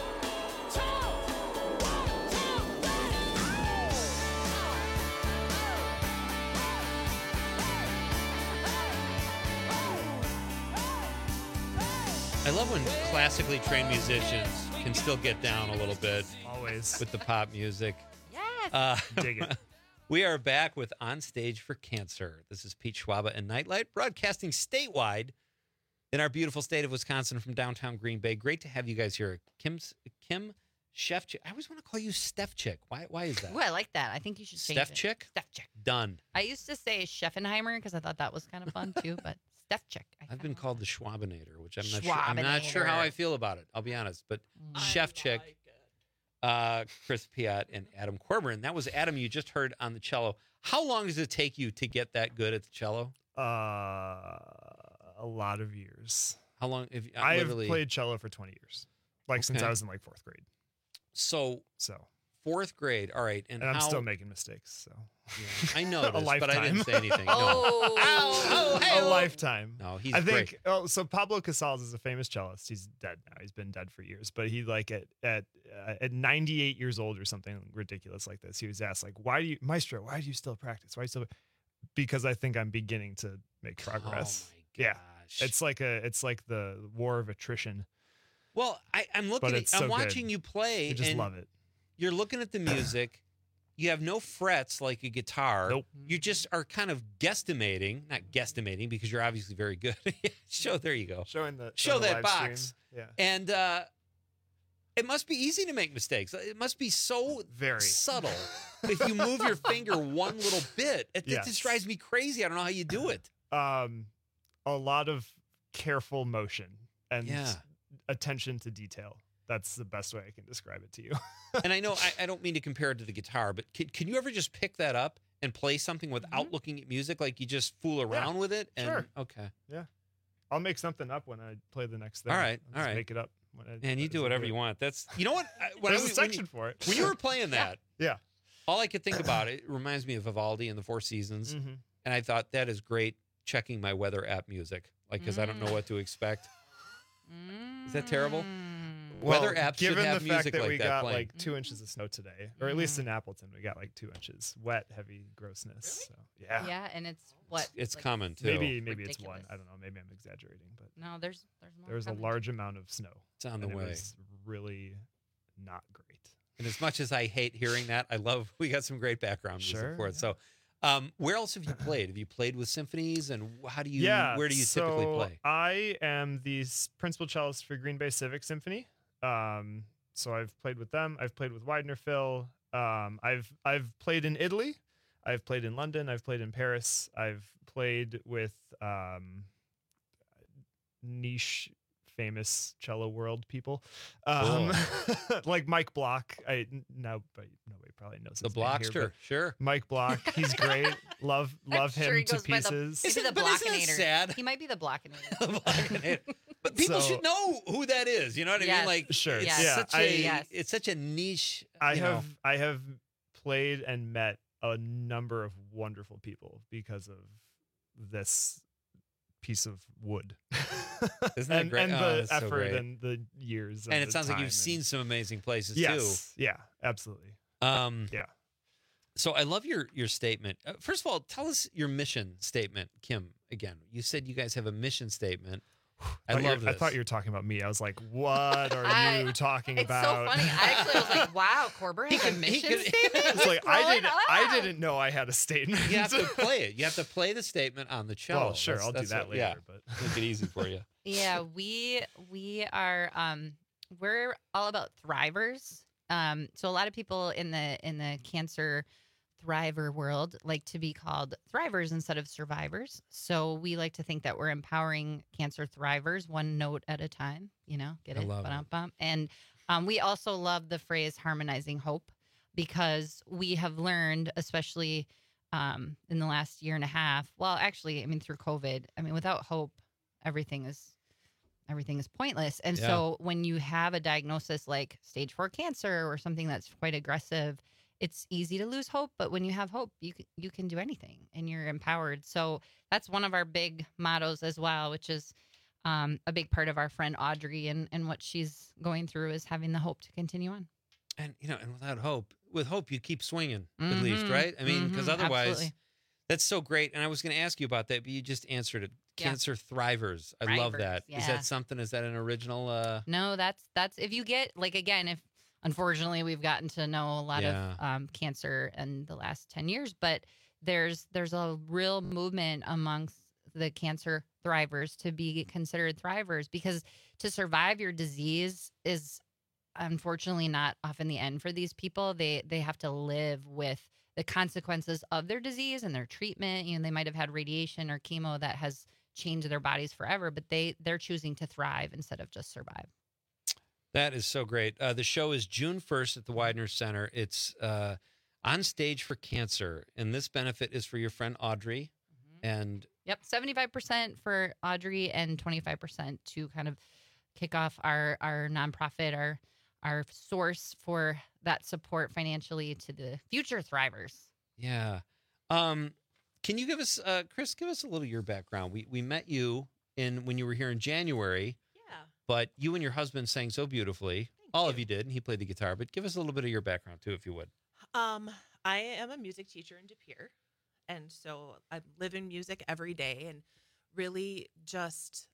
I love when classically trained musicians can still get down a little bit. Always. With the pop music. Yes. Uh, Dig it. We are back with On Stage for Cancer. This is Pete Schwaba and Nightlight, broadcasting statewide in our beautiful state of Wisconsin from downtown Green Bay. Great to have you guys here. Kim's, Kim Chef. I always want to call you Steph Chick. Why Why is that? Ooh, I like that. I think you should change Steph it. Chick? Steph Chick. Done. I used to say Cheffenheimer because I thought that was kind of fun too, but Steph Chick. I I've been called the Schwabinator, which I'm not sure. I'm not sure how Schwabinator. I feel about it. I'll be honest. But Chef Chick, uh, Chris Piat, and Adam Corcoran. That was Adam you just heard on the cello. How long does it take you to get that good at the cello? Uh, a lot of years. How long? If uh, I have literally- played cello for twenty years, like since Okay. I was in like fourth grade. So, so fourth grade. All right, and, And I'm how, still making mistakes. So Yeah, I noticed, a lifetime. but I didn't say anything. No. Oh, oh, hey, a lifetime. No, he's I think. great. Oh, so Pablo Casals is a famous cellist. He's dead now. He's been dead for years. But he like at at uh, at ninety-eight years old or something ridiculous like this. He was asked like, "Why do you, Maestro? Why do you still practice? Why do you still?" Because I think I'm beginning to make progress. Oh my Yeah, it's like a it's like the war of attrition. Well, I, I'm looking But at. it's I'm so watching good. you play. I just and love it. You're looking at the music. You have no frets like a guitar. Nope. You just are kind of guesstimating, not guesstimating because you're obviously very good. Show there you go. Showing the Show showing the that live stream. box. Yeah. And uh, it must be easy to make mistakes. It must be so Very. subtle. If you move your finger one little bit, it, it Yes. just drives me crazy. I don't know how you do it. Um, a lot of careful motion and Yeah. attention to detail. That's the best way I can describe it to you. And I know I, I don't mean to compare it to the guitar, but can, can you ever just pick that up and play something without looking at music? Like you just fool around with it? And, Sure. Okay. Yeah. I'll make something up when I play the next thing. All right, I'll all just right. Make it up. When I, And you do as I whatever it. you want. That's you know what? I- When I There's a was- when you- section for it. When you were playing that, Yeah. all I could think about it reminds me of Vivaldi and the Four Seasons, Mhm. and I thought that is great. Checking my weather app music, like because I don't know what to expect. Is that terrible? Well, weather apps should given have the fact music that like we that got playing. like two inches of snow today, or at least in Appleton, we got like two inches. Wet, heavy grossness. So, yeah. Yeah, and it's what? It's like, coming too. Maybe maybe it's ridiculous. one. I don't know. Maybe I'm exaggerating, but No, there's there's more. there was a coming. large amount of snow. It's on the and way. It was really not great. And as much as I hate hearing that, I love we got some great background music Sure, for it. So, um, where else have you played? Have you played with symphonies, and how do you? yeah. Where do you so typically play? I am the s- principal cellist for Green Bay Civic Symphony. Um, so I've played with them. I've played with Widener Phil. Um, I've I've played in Italy. I've played in London. I've played in Paris. I've played with um, niche, famous cello world people, um, like Mike Block. I no, but nobody probably knows The his name here, Blockster, but sure. Mike Block. He's great. Love love I'm him sure he to goes by the- pieces. Maybe the but isn't that Blockinator. sad? He might be the Blockinator. But people So- should know who that is. You know what I mean? Yes. Like, Sure. it's Yeah, such I- a Yes. it's such a niche. I you have know. I have played and met a number of wonderful people because of this piece of wood. Isn't that and, great? And Oh, the that's so effort great. and the years. And it the sounds like time you've and- seen some amazing places Yes. Yeah. Absolutely. too. Um, yeah. So I love your your statement. Uh, first of all, tell us your mission statement, Kim. Again, you said you guys have a mission statement. I thought you were- love this. I thought you were talking about me. I was like, what are I- you talking It's about? so funny. I actually was like, wow, Corber has a mission statement. It's like I Rolling didn't. I didn't know I had a statement. You have to play it. You have to play the statement on the cello. Well, sure, That's- I'll do that's that what- yeah. later, but- make it easy for you. Yeah, we we are um we're all about thrivers. Um so a lot of people in the in the cancer thriver world like to be called thrivers instead of survivors. So we like to think that we're empowering cancer thrivers one note at a time, you know, get I it? love it. Ba-dum-bum. And um we also love the phrase harmonizing hope because we have learned, especially um in the last year and a half, well actually, I mean through COVID, I mean without hope everything is everything is pointless. And Yeah. so when you have a diagnosis like stage four cancer or something that's quite aggressive, it's easy to lose hope. But when you have hope, you can, you can do anything and you're empowered. So that's one of our big mottos as well, which is um, a big part of our friend Audrey and, and what she's going through is having the hope to continue on. And you know, and without hope, with hope, you keep swinging at least, Mhm. right? I mean, because Mhm. otherwise, Absolutely. that's so great. And I was going to ask you about that, but you just answered it. Yeah. Cancer thrivers. I love Thrivers, that. Is yeah. that something? Is that an original? Uh, No, that's that's if you get like again, if unfortunately we've gotten to know a lot Yeah. of um, cancer in the last ten years, but there's there's a real movement amongst the cancer thrivers to be considered thrivers because to survive your disease is unfortunately not often the end for these people. They they have to live with the consequences of their disease and their treatment. You know, they might have had radiation or chemo that has changed their bodies forever, but they they're choosing to thrive instead of just survive. That is so great. Uh, the show is June first at the Widener Center. It's uh, On Stage for Cancer, and this benefit is for your friend Audrey. And Yep, seventy-five percent for Audrey and twenty-five percent to kind of kick off our our nonprofit, our our source for that support financially to the future thrivers. yeah, um, can you give us, uh, Chris? Give us a little of your background. We we met you in when you were here in January. Yeah. But you and your husband sang so beautifully. All of you did, and he played the guitar. But give us a little bit of your background too, if you would. Um, I am a music teacher in De Pere, and so I live in music every day, and really just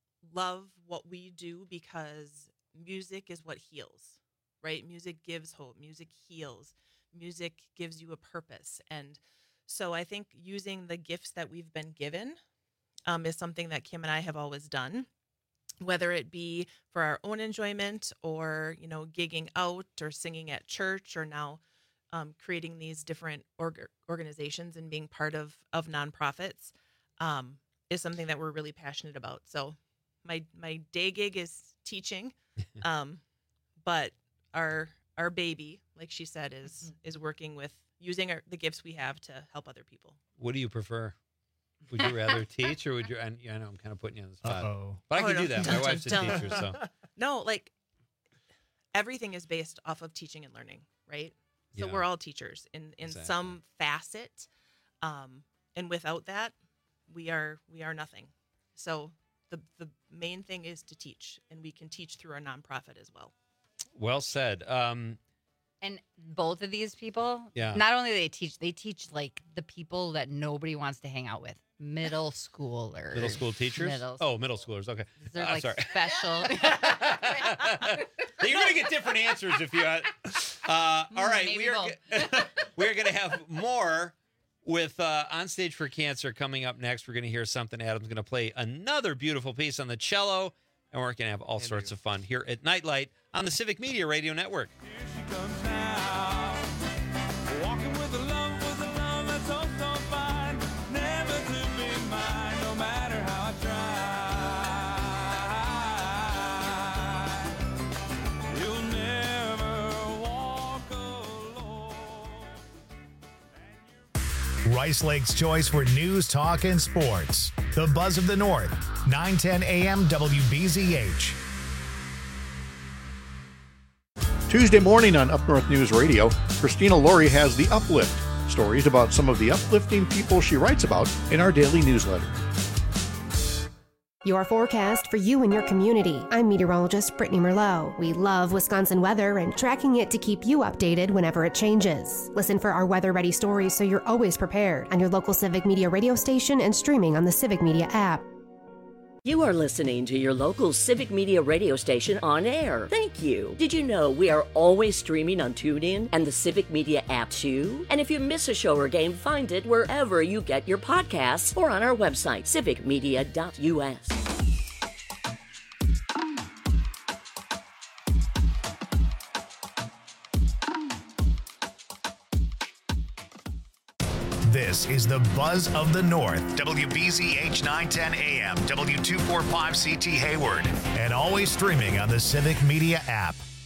love what we do because music is what heals, right? Music gives hope. Music heals. Music gives you a purpose, and so I think using the gifts that we've been given um, is something that Kim and I have always done. Whether it be for our own enjoyment or, you know, gigging out or singing at church or now um, creating these different org- organizations and being part of, of nonprofits um, is something that we're really passionate about. So my, my day gig is teaching, um, but our, our baby, like she said, is, is working with using our, the gifts we have to help other people. What do you prefer? Would you rather teach or would you? I, I know I'm kind of putting you on the spot, Uh-oh. but I Oh, can no. do that. My Dun, wife's a dun, dun. teacher, so No, like everything is based off of teaching and learning, right? So Yeah. we're all teachers in, in Exactly. some facet. Um, and without that, we are we are nothing. So the the main thing is to teach, and we can teach through our nonprofit as well. well said. Um, And both of these people, Yeah. not only do they teach, they teach like the people that nobody wants to hang out with. Middle schoolers. middle school teachers. Middle Oh, middle schoolers. Okay, They're Uh, like sorry. special. You're gonna get different answers if you. Uh, uh, all right, Maybe we are both. go- we are gonna have more with uh, On Stage for Cancer coming up next. We're gonna hear something. Adam's gonna play another beautiful piece on the cello, and we're gonna have all sorts of fun here at Nightlight on the Civic Media Radio Network. Walking with a love, with a love that's oh so fine, never to be mine, no matter how I try. You'll never walk alone. Rice Lake's choice for news, talk, and sports. The Buzz of the North, nine ten A M W B Z H. Tuesday morning on Up North News Radio, Christina Laurie has The Uplift, stories about some of the uplifting people she writes about in our daily newsletter. Your forecast for you and your community. I'm meteorologist Brittany Merlot. We love Wisconsin weather and tracking it to keep you updated whenever it changes. Listen for our weather-ready stories so you're always prepared on your local Civic Media radio station and streaming on the Civic Media app. You are listening to your local Civic Media radio station on air. Thank you. Did you know we are always streaming on TuneIn and the Civic Media app too? And if you miss a show or game, find it wherever you get your podcasts or on our website, civic media dot u s. This is the Buzz of the North, W B Z H nine ten A M, W two forty-five C T Hayward, and always streaming on the Civic Media app.